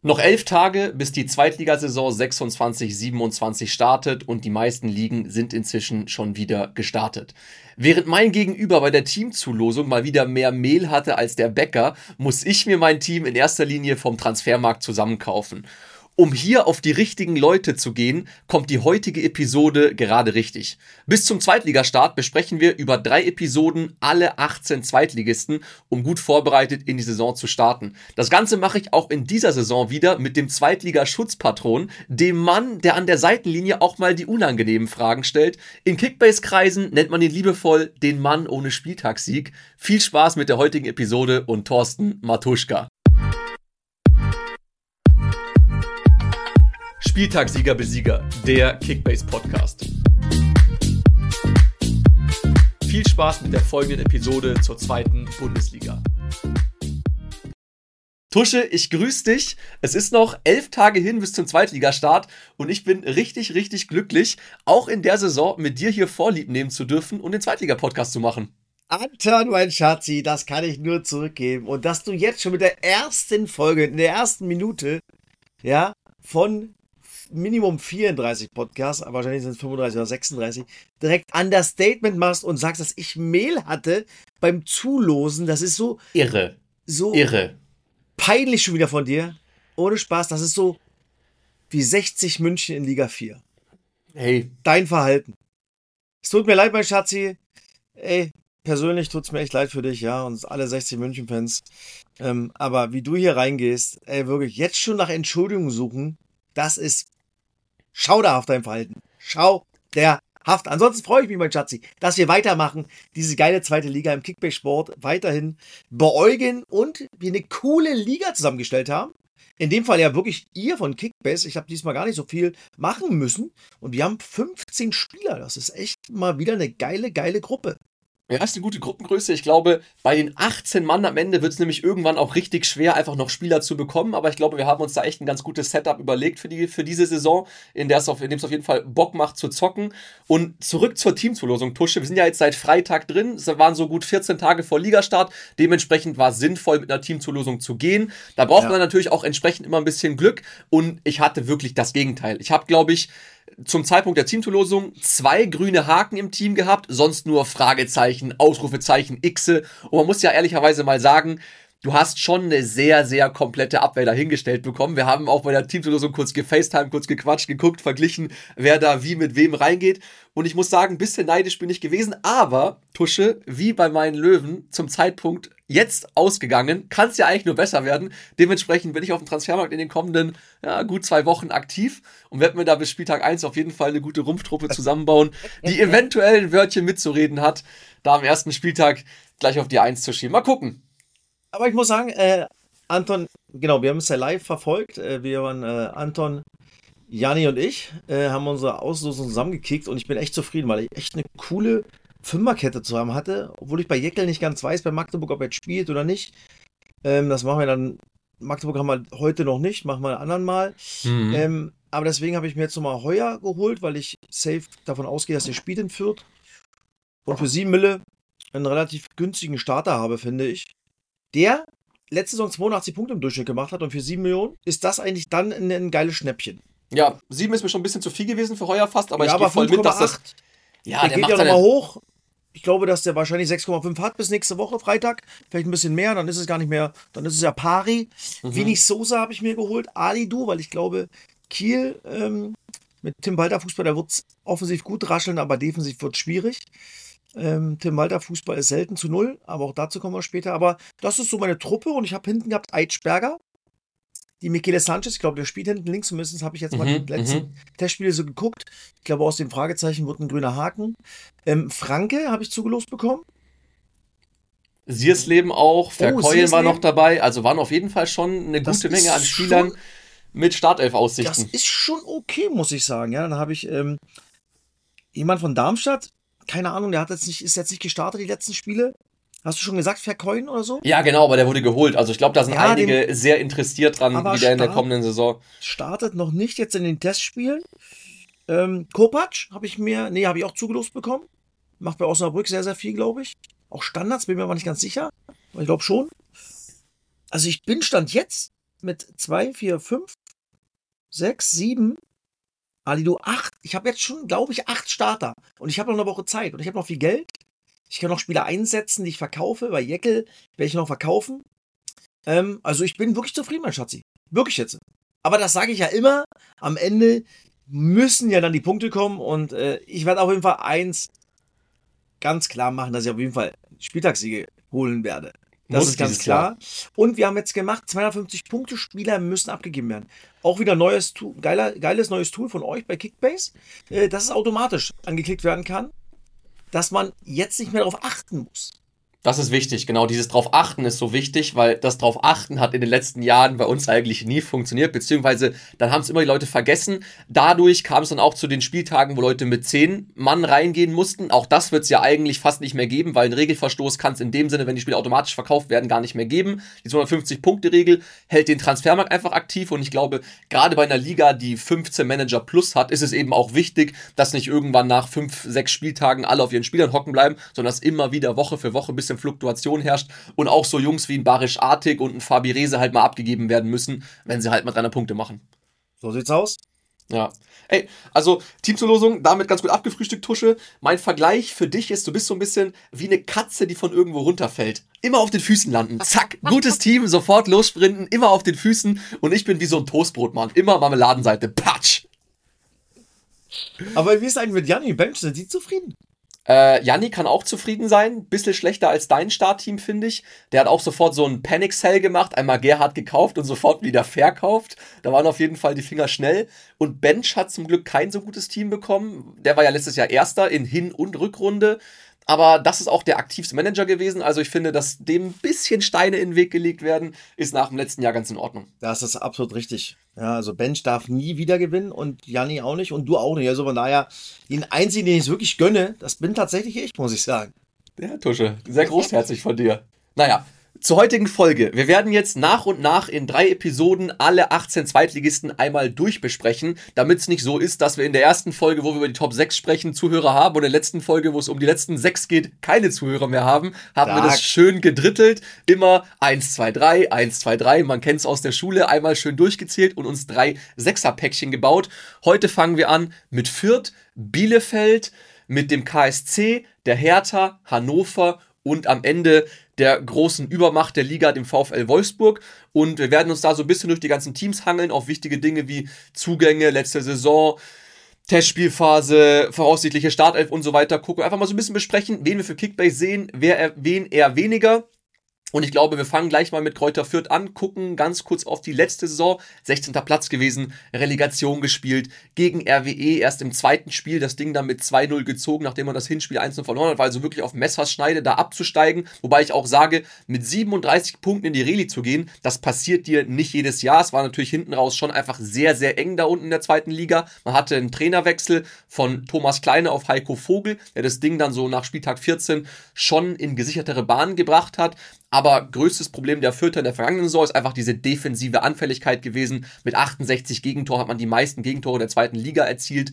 Noch 11 Tage, bis die Zweitligasaison 26/27 startet und die meisten Ligen sind inzwischen schon wieder gestartet. Während mein Gegenüber bei der Teamzulosung mal wieder mehr Mehl hatte als der Bäcker, muss ich mir mein Team in erster Linie vom Transfermarkt zusammenkaufen. Um hier auf die richtigen Leute zu gehen, kommt die heutige Episode gerade richtig. Bis zum Zweitligastart besprechen wir über 3 Episoden alle 18 Zweitligisten, um gut vorbereitet in die Saison zu starten. Das Ganze mache ich auch in dieser Saison wieder mit dem Zweitliga-Schutzpatron, dem Mann, der an der Seitenlinie auch mal die unangenehmen Fragen stellt. In Kickbase-Kreisen nennt man ihn liebevoll den Mann ohne Spieltagssieg. Viel Spaß mit der heutigen Episode und Thorsten Matuschka. Spieltagssieger-Besieger, der Kickbase-Podcast. Viel Spaß mit der folgenden Episode zur 2. Bundesliga. Tusche, ich grüße dich. Es ist noch 11 Tage hin bis zum Zweitligastart und ich bin richtig, richtig glücklich, auch in der Saison mit dir hier Vorlieb nehmen zu dürfen und den Zweitliga-Podcast zu machen. Anton, mein Schatzi, das kann ich nur zurückgeben. Und dass du jetzt schon mit der ersten Folge, in der ersten Minute, ja, von Minimum 34 Podcasts, aber wahrscheinlich sind es 35 oder 36, direkt Understatement machst und sagst, dass ich Mehl hatte beim Zulosen. Das ist so irre. Peinlich schon wieder von dir. Ohne Spaß, das ist so wie 60 München in Liga 4. Hey. Dein Verhalten. Es tut mir leid, mein Schatzi. Ey, persönlich tut es mir echt leid für dich, ja, und alle 60 München-Fans. Aber wie du hier reingehst, ey, wirklich, jetzt schon nach Entschuldigung suchen, das ist schauderhaft dein Verhalten. Schauderhaft. Ansonsten freue ich mich, mein Schatzi, dass wir weitermachen, diese geile zweite Liga im Kickbase-Sport weiterhin beäugeln und wir eine coole Liga zusammengestellt haben. In dem Fall ja wirklich ihr von Kickbase. Ich habe diesmal gar nicht so viel machen müssen. Und wir haben 15 Spieler. Das ist echt mal wieder eine geile Gruppe. Ja, ist eine gute Gruppengröße. Ich glaube, bei den 18 Mann am Ende wird es nämlich irgendwann auch richtig schwer, einfach noch Spieler zu bekommen. Aber ich glaube, wir haben uns da echt ein ganz gutes Setup überlegt für diese Saison, in dem es auf jeden Fall Bock macht zu zocken. Und zurück zur Teamzulosung, Tusche. Wir sind ja jetzt seit Freitag drin. Es waren so gut 14 Tage vor Ligastart. Dementsprechend war es sinnvoll, mit einer Teamzulosung zu gehen. Da braucht man natürlich auch entsprechend immer ein bisschen Glück. Und ich hatte wirklich das Gegenteil. Ich habe, glaube ich, zum Zeitpunkt der Teamzulosung 2 grüne Haken im Team gehabt, sonst nur Fragezeichen, Ausrufezeichen, Xe. Und man muss ja ehrlicherweise mal sagen, du hast schon eine sehr, sehr komplette Abwehr dahingestellt bekommen. Wir haben auch bei der Teamzulosung kurz gefacetimed, kurz gequatscht, geguckt, verglichen, wer da wie mit wem reingeht. Und ich muss sagen, ein bisschen neidisch bin ich gewesen, aber, Tusche, wie bei meinen Löwen, zum Zeitpunkt jetzt ausgegangen, kann es ja eigentlich nur besser werden. Dementsprechend bin ich auf dem Transfermarkt in den kommenden gut 2 Wochen aktiv und werde mir da bis Spieltag 1 auf jeden Fall eine gute Rumpftruppe zusammenbauen, die eventuell ein Wörtchen mitzureden hat, da am ersten Spieltag gleich auf die 1 zu schieben. Mal gucken. Aber ich muss sagen, Anton, genau, wir haben es ja live verfolgt. Wir waren Anton, Janni und ich, haben unsere Auslosung zusammengekickt und ich bin echt zufrieden, weil ich echt eine coole Fünferkette zusammen hatte, obwohl ich bei Jekyll nicht ganz weiß, bei Magdeburg, ob er jetzt spielt oder nicht. Das machen wir dann, Magdeburg haben wir heute noch nicht, machen wir ein anderen Mal. Aber deswegen habe ich mir jetzt nochmal Heuer geholt, weil ich safe davon ausgehe, dass er spielt in Fürth. Und für 7 Mille einen relativ günstigen Starter habe, finde ich. Der letzte Saison 82 Punkte im Durchschnitt gemacht hat und für 7 Millionen ist das eigentlich dann ein geiles Schnäppchen. Ja, 7 ist mir schon ein bisschen zu viel gewesen für Heuer fast, aber ja, ich gehe voll 5, mit, dass das... Ja, der geht ja nochmal hoch. Ich glaube, dass der wahrscheinlich 6,5 hat bis nächste Woche, Freitag. Vielleicht ein bisschen mehr, dann ist es gar nicht mehr, dann ist es ja pari. Vinicius Sosa habe ich mir geholt, Alidu, weil ich glaube, Kiel mit Tim Walter Fußball, da wird es offensiv gut rascheln, aber defensiv wird es schwierig. Tim Walter Fußball ist selten zu 0, aber auch dazu kommen wir später. Aber das ist so meine Truppe und ich habe hinten gehabt Eitschberger, die Michele Sanchez, ich glaube, der spielt hinten links, zumindest habe ich jetzt mal die letzten Testspiele so geguckt. Ich glaube, aus den Fragezeichen wird ein grüner Haken. Franke habe ich zugelost bekommen. Siersleben auch, Verkeulen war noch dabei, also waren auf jeden Fall schon eine Das gute Menge an ist Spielern schon- mit Startelf-Aussichten. Das ist schon okay, muss ich sagen. Ja, dann habe ich jemand von Darmstadt, keine Ahnung, ist jetzt nicht gestartet, die letzten Spiele. Hast du schon gesagt, Verkeulen oder so? Ja, genau, aber der wurde geholt. Also ich glaube, da sind Ja, einige sehr interessiert dran, aber wie der in der stark. kommenden Saison. Startet noch nicht jetzt in den Testspielen. Kopacz habe ich auch zugelost bekommen. Macht bei Osnabrück sehr, sehr viel, glaube ich. Auch Standards, bin mir aber nicht ganz sicher. Aber ich glaube schon. Also ich bin Stand jetzt mit 2, 4, 5, 6, 7, Alido 8. Ich habe jetzt schon, glaube ich, 8 Starter. Und ich habe noch eine Woche Zeit. Und ich habe noch viel Geld. Ich kann noch Spieler einsetzen, die ich verkaufe. Bei Jekyll werde ich noch verkaufen. Also ich bin wirklich zufrieden, mein Schatzi. Wirklich jetzt. Aber das sage ich ja immer. Am Ende müssen ja dann die Punkte kommen. Und ich werde auf jeden Fall eins ganz klar machen, dass ich auf jeden Fall Spieltagssiege holen werde. Das ist ganz klar. Und wir haben jetzt gemacht, 250-Punkte-Spieler müssen abgegeben werden. Auch wieder neues Tool, geiles neues Tool von euch bei Kickbase, dass es automatisch angeklickt werden kann, dass man jetzt nicht mehr darauf achten muss. Das ist wichtig, genau. Dieses drauf achten ist so wichtig, weil das drauf achten hat in den letzten Jahren bei uns eigentlich nie funktioniert, beziehungsweise dann haben es immer die Leute vergessen. Dadurch kam es dann auch zu den Spieltagen, wo Leute mit 10 Mann reingehen mussten. Auch das wird es ja eigentlich fast nicht mehr geben, weil ein Regelverstoß kann es in dem Sinne, wenn die Spiele automatisch verkauft werden, gar nicht mehr geben. Die 250-Punkte-Regel hält den Transfermarkt einfach aktiv und ich glaube, gerade bei einer Liga, die 15 Manager plus hat, ist es eben auch wichtig, dass nicht irgendwann nach 5, 6 Spieltagen alle auf ihren Spielern hocken bleiben, sondern dass immer wieder Woche für Woche ein bisschen Fluktuation herrscht und auch so Jungs wie ein Barisch Artig und ein Fabi Rehse halt mal abgegeben werden müssen, wenn sie halt mal 300 Punkte machen. So sieht's aus. Ja. Ey, also Teamzulosung, damit ganz gut abgefrühstückt, Tusche. Mein Vergleich für dich ist, du bist so ein bisschen wie eine Katze, die von irgendwo runterfällt. Immer auf den Füßen landen. Zack, gutes Team, sofort lossprinten, immer auf den Füßen. Und ich bin wie so ein Toastbrotmann. Immer Marmeladenseite. Patsch! Aber wie ist eigentlich mit Janni Bench? Sind die zufrieden? Janni kann auch zufrieden sein. Bisschen schlechter als dein Startteam, finde ich. Der hat auch sofort so einen Panic Sell gemacht. Einmal Gerhard gekauft und sofort wieder verkauft. Da waren auf jeden Fall die Finger schnell. Und Bench hat zum Glück kein so gutes Team bekommen. Der war ja letztes Jahr Erster in Hin- und Rückrunde. Aber das ist auch der aktivste Manager gewesen. Also ich finde, dass dem ein bisschen Steine in den Weg gelegt werden, ist nach dem letzten Jahr ganz in Ordnung. Das ist absolut richtig. Ja, also Bench darf nie wieder gewinnen und Janni auch nicht und du auch nicht. Also von daher, den einzigen, den ich es wirklich gönne, das bin tatsächlich ich, muss ich sagen. Ja, Tusche, sehr großherzig von dir. Naja, zur heutigen Folge. Wir werden jetzt nach und nach in 3 Episoden alle 18 Zweitligisten einmal durchbesprechen, damit es nicht so ist, dass wir in der ersten Folge, wo wir über die Top 6 sprechen, Zuhörer haben und in der letzten Folge, wo es um die letzten 6 geht, keine Zuhörer mehr haben wir das schön gedrittelt. Immer 1, 2, 3, 1, 2, 3. Man kennt es aus der Schule, einmal schön durchgezählt und uns 3 Sechser-Päckchen gebaut. Heute fangen wir an mit Fürth, Bielefeld, mit dem KSC, der Hertha, Hannover und am Ende der großen Übermacht der Liga, dem VfL Wolfsburg. Und wir werden uns da so ein bisschen durch die ganzen Teams hangeln, auf wichtige Dinge wie Zugänge, letzte Saison, Testspielphase, voraussichtliche Startelf und so weiter. Gucken, einfach mal so ein bisschen besprechen, wen wir für Kickbase sehen, wen eher weniger. Und ich glaube, wir fangen gleich mal mit Kräuter Fürth an, gucken ganz kurz auf die letzte Saison. 16. Platz gewesen, Relegation gespielt, gegen RWE erst im zweiten Spiel das Ding dann mit 2-0 gezogen, nachdem man das Hinspiel 1-0 verloren hat, war also wirklich auf Messerschneide da abzusteigen. Wobei ich auch sage, mit 37 Punkten in die Reli zu gehen, das passiert dir nicht jedes Jahr. Es war natürlich hinten raus schon einfach sehr, sehr eng da unten in der zweiten Liga. Man hatte einen Trainerwechsel von Thomas Kleine auf Heiko Vogel, der das Ding dann so nach Spieltag 14 schon in gesichertere Bahnen gebracht hat. Aber größtes Problem der Fürther in der vergangenen Saison ist einfach diese defensive Anfälligkeit gewesen. Mit 68 Gegentoren hat man die meisten Gegentore der zweiten Liga erzielt,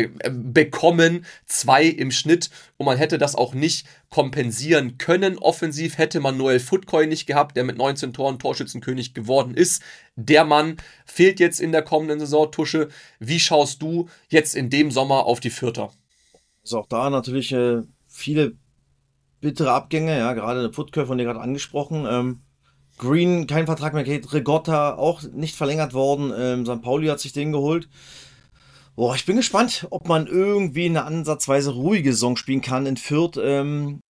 bekommen, 2 im Schnitt. Und man hätte das auch nicht kompensieren können. Offensiv hätte man Noel Futkoy nicht gehabt, der mit 19 Toren Torschützenkönig geworden ist. Der Mann fehlt jetzt in der kommenden Saison, Tusche. Wie schaust du jetzt in dem Sommer auf die Fürther? Also auch da natürlich viele bittere Abgänge, ja, gerade der Futker von dir gerade angesprochen. Green, kein Vertrag mehr, Kate Rigotta auch nicht verlängert worden. St. Pauli hat sich den geholt. Boah, ich bin gespannt, ob man irgendwie eine ansatzweise ruhige Saison spielen kann in Fürth. Wenn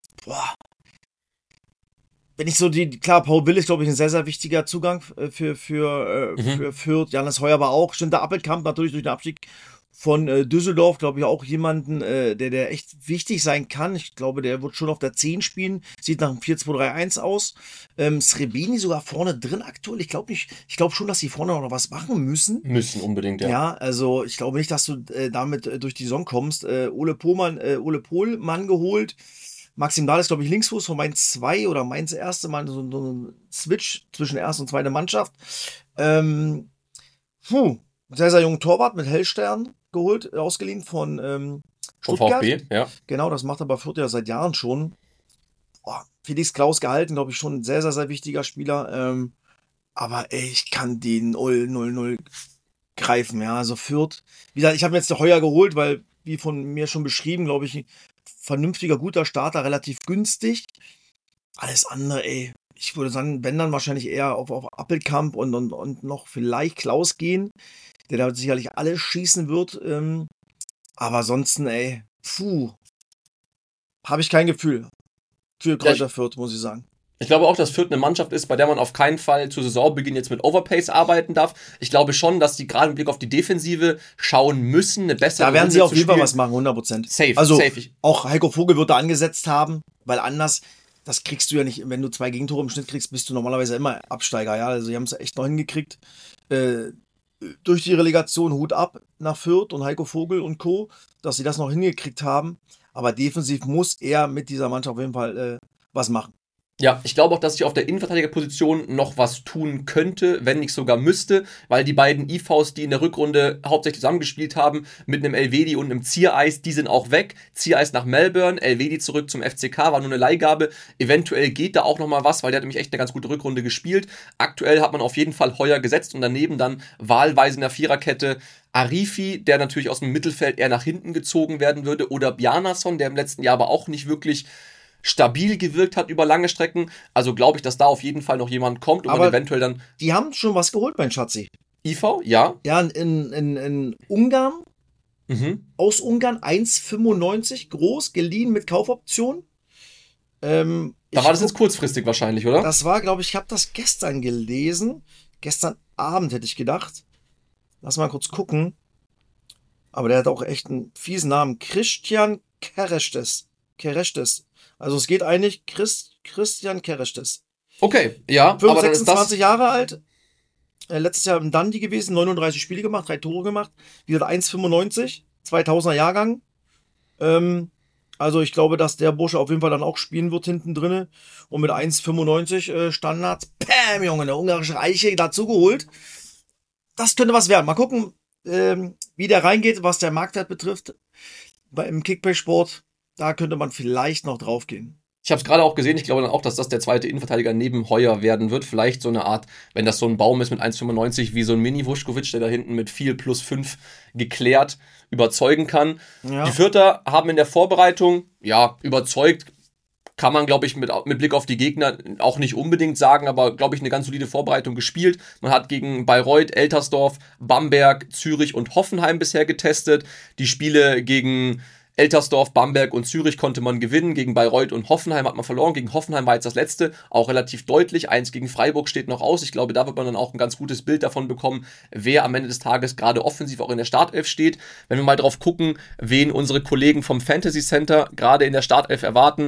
ich so klar, Paul Will ist, glaube ich, ein sehr, sehr wichtiger Zugang für Fürth. Janis Heuer war auch, stimmt, der Appelkamp natürlich durch den Abstieg von Düsseldorf, glaube ich, auch jemanden, der echt wichtig sein kann. Ich glaube, der wird schon auf der 10 spielen. Sieht nach einem 4-2-3-1 aus. Srebeni sogar vorne drin aktuell. Ich glaube schon, dass sie vorne noch was machen müssen. Müssen unbedingt, ja. Ja, also ich glaube nicht, dass du damit durch die Saison kommst. Ole Pohlmann geholt. Maxim Dahl ist, glaube ich, Linksfuß von Mainz 2 oder Mainz erste Mal so ein Switch zwischen erste und zweite Mannschaft. Sehr, sehr jungen Torwart mit Hellstern geholt, ausgeliehen von Stuttgart. VfB, ja. Genau, das macht aber Fürth ja seit Jahren schon. Felix Klaus gehalten, glaube ich, schon ein sehr, sehr, sehr wichtiger Spieler. Aber ey, ich kann die 0-0-0 greifen, ja. Also Fürth, wie gesagt, ich habe mir jetzt Heuer geholt, weil, wie von mir schon beschrieben, glaube ich, ein vernünftiger, guter Starter, relativ günstig. Alles andere, ey. Ich würde sagen, wenn dann wahrscheinlich eher auf Appelkamp und noch vielleicht Klaus gehen, der da sicherlich alles schießen wird. Aber ansonsten, ey, habe ich kein Gefühl für Kräuter Fürth, muss ich sagen. Ich glaube auch, dass Fürth eine Mannschaft ist, bei der man auf keinen Fall zu Saisonbeginn jetzt mit Overpace arbeiten darf. Ich glaube schon, dass die gerade im Blick auf die Defensive schauen müssen, eine bessere Da werden Runde sie auf zu jeden Fall spielen. was machen, 100%. Safe, Also safe. auch Heiko Vogel wird da angesetzt haben, weil anders, das kriegst du ja nicht, wenn du 2 Gegentore im Schnitt kriegst, bist du normalerweise immer Absteiger, ja. Also die haben es echt noch hingekriegt. Durch die Relegation Hut ab nach Fürth und Heiko Vogel und Co., dass sie das noch hingekriegt haben. Aber defensiv muss er mit dieser Mannschaft auf jeden Fall was machen. Ja, ich glaube auch, dass sich auf der Innenverteidigerposition noch was tun könnte, wenn nicht sogar müsste, weil die beiden IVs, die in der Rückrunde hauptsächlich zusammengespielt haben, mit einem Elvedi und einem Ziereis, die sind auch weg. Ziereis nach Melbourne, Elvedi zurück zum FCK, war nur eine Leihgabe. Eventuell geht da auch nochmal was, weil der hat nämlich echt eine ganz gute Rückrunde gespielt. Aktuell hat man auf jeden Fall Heuer gesetzt und daneben dann wahlweise in der Viererkette Arifi, der natürlich aus dem Mittelfeld eher nach hinten gezogen werden würde, oder Bjarnason, der im letzten Jahr aber auch nicht wirklich stabil gewirkt hat über lange Strecken. Also glaube ich, dass da auf jeden Fall noch jemand kommt und Aber man eventuell dann. die haben schon was geholt, mein Schatzi. IV, ja. Ja, in Ungarn, aus Ungarn, 1,95 groß, geliehen mit Kaufoption. Da war das jetzt kurzfristig wahrscheinlich, oder? Das war, glaube ich habe das gestern gelesen. Gestern Abend hätte ich gedacht. Lass mal kurz gucken. Aber der hat auch echt einen fiesen Namen. Christian Kereshtes. Also es geht eigentlich Christian Kereshtes. Okay, ja. 26 Jahre alt. Letztes Jahr im Dundee gewesen, 39 Spiele gemacht, 3 Tore gemacht. Wieder 1,95, 2000er Jahrgang. Also ich glaube, dass der Bursche auf jeden Fall dann auch spielen wird hinten drinne. Und mit 1,95 Standards, bam, Junge, eine ungarische Eiche dazugeholt. Das könnte was werden. Mal gucken, wie der reingeht, was der Marktwert betrifft. Im Kickbase-Sport, da könnte man vielleicht noch drauf gehen. Ich habe es gerade auch gesehen, ich glaube dann auch, dass das der zweite Innenverteidiger neben Heuer werden wird. Vielleicht so eine Art, wenn das so ein Baum ist mit 1,95 wie so ein Mini-Vuskovic, der da hinten mit viel plus 5 geklärt überzeugen kann. Ja. Die Fürther haben in der Vorbereitung, ja, überzeugt, kann man, glaube ich, mit Blick auf die Gegner auch nicht unbedingt sagen, aber, glaube ich, eine ganz solide Vorbereitung gespielt. Man hat gegen Bayreuth, Eltersdorf, Bamberg, Zürich und Hoffenheim bisher getestet. Die Spiele gegen Eltersdorf, Bamberg und Zürich konnte man gewinnen. Gegen Bayreuth und Hoffenheim hat man verloren. Gegen Hoffenheim war jetzt das letzte, auch relativ deutlich. 1 gegen Freiburg steht noch aus. Ich glaube, da wird man dann auch ein ganz gutes Bild davon bekommen, wer am Ende des Tages gerade offensiv auch in der Startelf steht. Wenn wir mal drauf gucken, wen unsere Kollegen vom Fantasy Center gerade in der Startelf erwarten,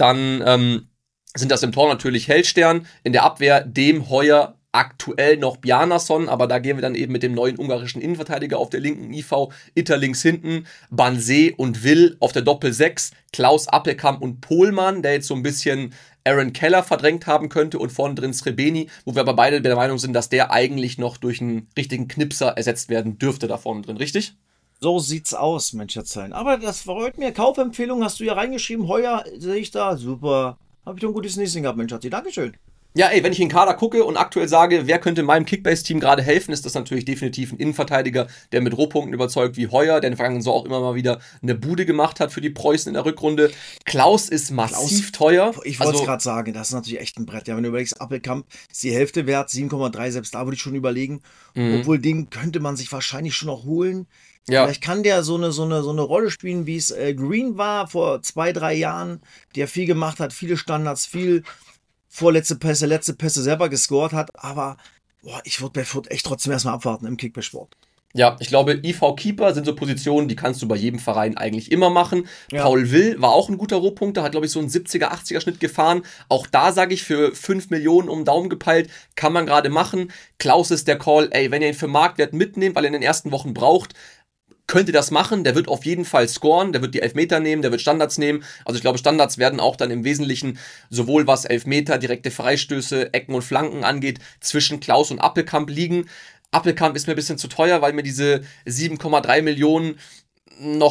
dann sind das im Tor natürlich Hellstern, in der Abwehr dem Heuer, aktuell noch Bjarnason, aber da gehen wir dann eben mit dem neuen ungarischen Innenverteidiger auf der linken IV, Itter links hinten, Banse und Will auf der Doppel-6, Klaus Appelkamp und Pohlmann, der jetzt so ein bisschen Aaron Keller verdrängt haben könnte und vorne drin Srebeni, wo wir aber beide der Meinung sind, dass der eigentlich noch durch einen richtigen Knipser ersetzt werden dürfte da vorne drin, richtig? So sieht's aus, Mensch, Schätzlein. Aber das freut mir. Kaufempfehlung hast du ja reingeschrieben. Heuer sehe ich da. Super. Habe ich doch ein gutes Näschen gehabt, Mensch, Schatzi. Dankeschön. Ja, ey, wenn ich in den Kader gucke und aktuell sage, wer könnte meinem Kickbase-Team gerade helfen, ist das natürlich definitiv ein Innenverteidiger, der mit Rohpunkten überzeugt wie Heuer, der in der vergangenen Saison auch immer mal wieder eine Bude gemacht hat für die Preußen in der Rückrunde. Klaus ist massiv teuer. Ich wollte es gerade sagen, das ist natürlich echt ein Brett. Ja, wenn du überlegst, Appelkamp ist die Hälfte wert, 7,3, selbst da würde ich schon überlegen. Obwohl, den könnte man sich wahrscheinlich schon noch holen. Ja. Vielleicht kann der so eine Rolle spielen, wie es Green war vor 2-3 Jahren, der viel gemacht hat, viele Standards, viel vorletzte Pässe, letzte Pässe selber gescored hat, aber ich würde bei Fürth echt trotzdem erstmal abwarten im Kickbase-Sport. Ja, ich glaube, IV-Keeper sind so Positionen, die kannst du bei jedem Verein eigentlich immer machen. Ja. Paul Will war auch ein guter Rohpunkter, hat, glaube ich, so einen 70er, 80er Schnitt gefahren. Auch da, sage ich, für 5 Millionen um den Daumen gepeilt, kann man gerade machen. Klaus ist der Call, ey, wenn ihr ihn für Marktwert mitnehmt, weil er in den ersten Wochen braucht, könnt ihr das machen, der wird auf jeden Fall scoren, der wird die Elfmeter nehmen, der wird Standards nehmen. Also ich glaube, Standards werden auch dann im Wesentlichen sowohl was Elfmeter, direkte Freistöße, Ecken und Flanken angeht, zwischen Klaus und Appelkamp liegen. Appelkamp ist mir ein bisschen zu teuer, weil mir diese 7,3 Millionen noch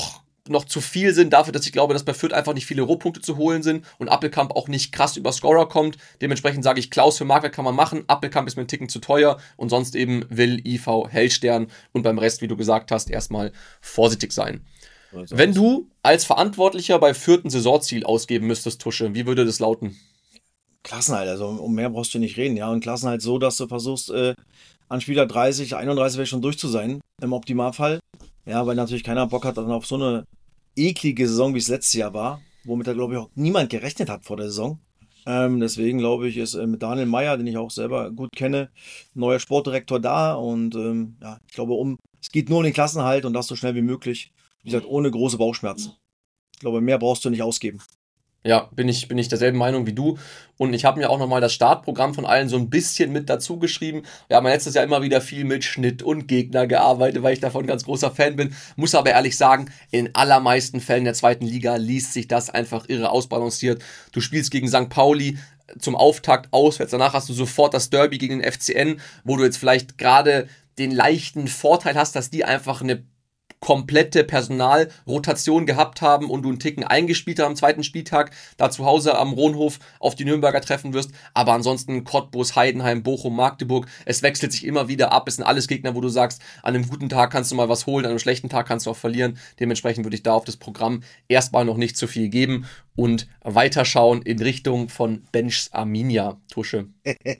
noch zu viel sind, dafür, dass ich glaube, dass bei Fürth einfach nicht viele Rohpunkte zu holen sind und Appelkamp auch nicht krass über Scorer kommt. Dementsprechend sage ich, Klaus für Marktwert kann man machen, Appelkamp ist mir einen Ticken zu teuer und sonst eben Will, IV, Hellstern und beim Rest, wie du gesagt hast, erstmal vorsichtig sein. Wenn du als Verantwortlicher bei Fürth ein Saisonziel ausgeben müsstest, Tusche, wie würde das lauten? Klassenhalt, also um mehr brauchst du nicht reden, ja. Und Klassenhalt so, dass du versuchst, an Spieler 30, 31 schon durch zu sein, im Optimalfall. Ja, weil natürlich keiner Bock hat dann auf so eine eklige Saison, wie es letztes Jahr war, womit da, glaube ich, auch niemand gerechnet hat vor der Saison. Deswegen, glaube ich, ist mit Daniel Meyer, den ich auch selber gut kenne, neuer Sportdirektor da. Und ja, ich glaube, es geht nur um den Klassenhalt und das so schnell wie möglich. Wie gesagt, ohne große Bauchschmerzen. Ich glaube, mehr brauchst du nicht ausgeben. Ja, bin ich derselben Meinung wie du. Und ich habe mir auch nochmal das Startprogramm von allen so ein bisschen mit dazu geschrieben. Wir haben ja letztes Jahr immer wieder viel mit Schnitt und Gegner gearbeitet, weil ich davon ein ganz großer Fan bin. Muss aber ehrlich sagen, in allermeisten Fällen der zweiten Liga liest sich das einfach irre ausbalanciert. Du spielst gegen St. Pauli zum Auftakt auswärts. Danach hast du sofort das Derby gegen den FCN, wo du jetzt vielleicht gerade den leichten Vorteil hast, dass die einfach eine komplette Personalrotation gehabt haben und du einen Ticken eingespielt hast am zweiten Spieltag, da zu Hause am Rohnhof auf die Nürnberger treffen wirst, aber ansonsten Cottbus, Heidenheim, Bochum, Magdeburg, es wechselt sich immer wieder ab, es sind alles Gegner, wo du sagst, an einem guten Tag kannst du mal was holen, an einem schlechten Tag kannst du auch verlieren, dementsprechend würde ich da auf das Programm erstmal noch nicht zu viel geben und weiterschauen in Richtung von Benchs Arminia, Tusche.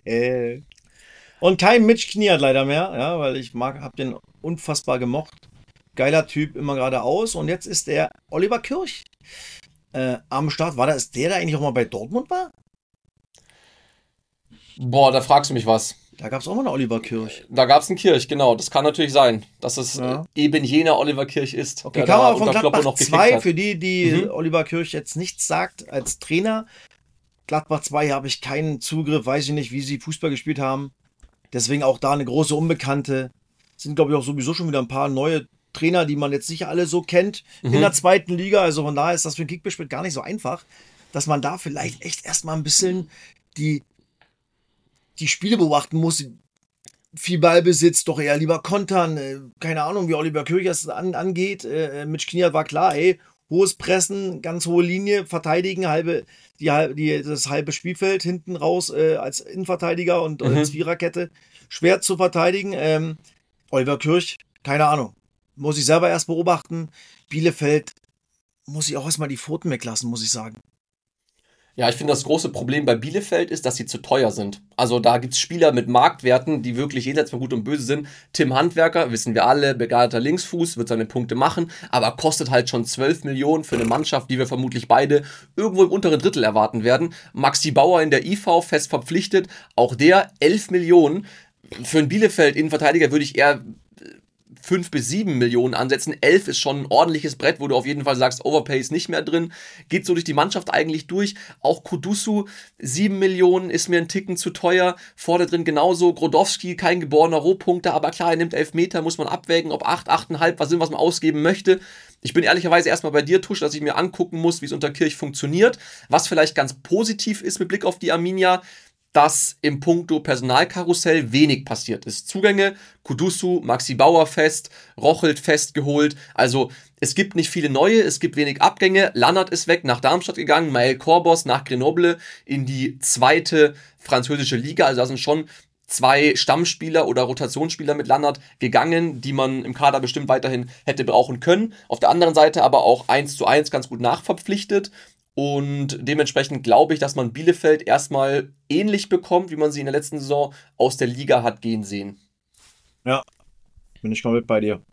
Und kein Mitch Kniat leider mehr, ja, weil ich habe den unfassbar gemocht. Geiler Typ, immer geradeaus. Und jetzt ist der Oliver Kirch am Start. War das der eigentlich auch mal bei Dortmund war? Boah, da fragst du mich was. Da gab es auch mal einen Oliver Kirch. Da gab es einen Kirch, genau. Das kann natürlich sein, dass es eben jener Oliver Kirch ist. Okay, kam aber von Gladbach 2, für die Oliver Kirch jetzt nichts sagt, als Trainer. Gladbach 2 habe ich keinen Zugriff, weiß ich nicht, wie sie Fußball gespielt haben. Deswegen auch da eine große Unbekannte. Sind, glaube ich, auch sowieso schon wieder ein paar neue Trainer, die man jetzt nicht alle so kennt in der zweiten Liga. Also von daher ist das für ein Kickballspiel gar nicht so einfach, dass man da vielleicht echt erstmal ein bisschen die Spiele beobachten muss. Viel Ballbesitz, doch eher lieber kontern. Keine Ahnung, wie Oliver Kirch das angeht. Mitch Kniat war klar, hohes Pressen, ganz hohe Linie, verteidigen, das halbe Spielfeld hinten raus als Innenverteidiger und als Viererkette. Schwer zu verteidigen. Oliver Kirch, keine Ahnung. Muss ich selber erst beobachten. Bielefeld muss ich auch erstmal die Pfoten weglassen, muss ich sagen. Ja, ich finde, das große Problem bei Bielefeld ist, dass sie zu teuer sind. Also da gibt es Spieler mit Marktwerten, die wirklich jenseits von Gut und Böse sind. Tim Handwerker, wissen wir alle, begnadeter Linksfuß, wird seine Punkte machen, aber kostet halt schon 12 Millionen für eine Mannschaft, die wir vermutlich beide irgendwo im unteren Drittel erwarten werden. Maxi Bauer in der IV, fest verpflichtet, auch der 11 Millionen. Für einen Bielefeld-Innenverteidiger würde ich eher 5 bis 7 Millionen ansetzen. 11 ist schon ein ordentliches Brett, wo du auf jeden Fall sagst, Overpay ist nicht mehr drin. Geht so durch die Mannschaft eigentlich durch. Auch Kudusu, 7 Millionen ist mir ein Ticken zu teuer. Vorne drin genauso. Grodowski, kein geborener Rohpunkter, aber klar, er nimmt 11 Meter, muss man abwägen, ob 8, 8,5, was man ausgeben möchte. Ich bin ehrlicherweise erstmal bei dir, Tusch, dass ich mir angucken muss, wie es unter Kirch funktioniert. Was vielleicht ganz positiv ist mit Blick auf die Arminia, dass im Punkto Personalkarussell wenig passiert ist. Zugänge, Kudusu, Maxi Bauer fest, Rochelt festgeholt. Also es gibt nicht viele neue, es gibt wenig Abgänge. Lannert ist weg, nach Darmstadt gegangen, Maël Korbos nach Grenoble in die zweite französische Liga. Also da sind schon 2 Stammspieler oder Rotationsspieler mit Lannert gegangen, die man im Kader bestimmt weiterhin hätte brauchen können. Auf der anderen Seite aber auch 1:1 ganz gut nachverpflichtet. Und dementsprechend glaube ich, dass man Bielefeld erstmal ähnlich bekommt, wie man sie in der letzten Saison aus der Liga hat gehen sehen. Ja, bin ich komplett bei dir.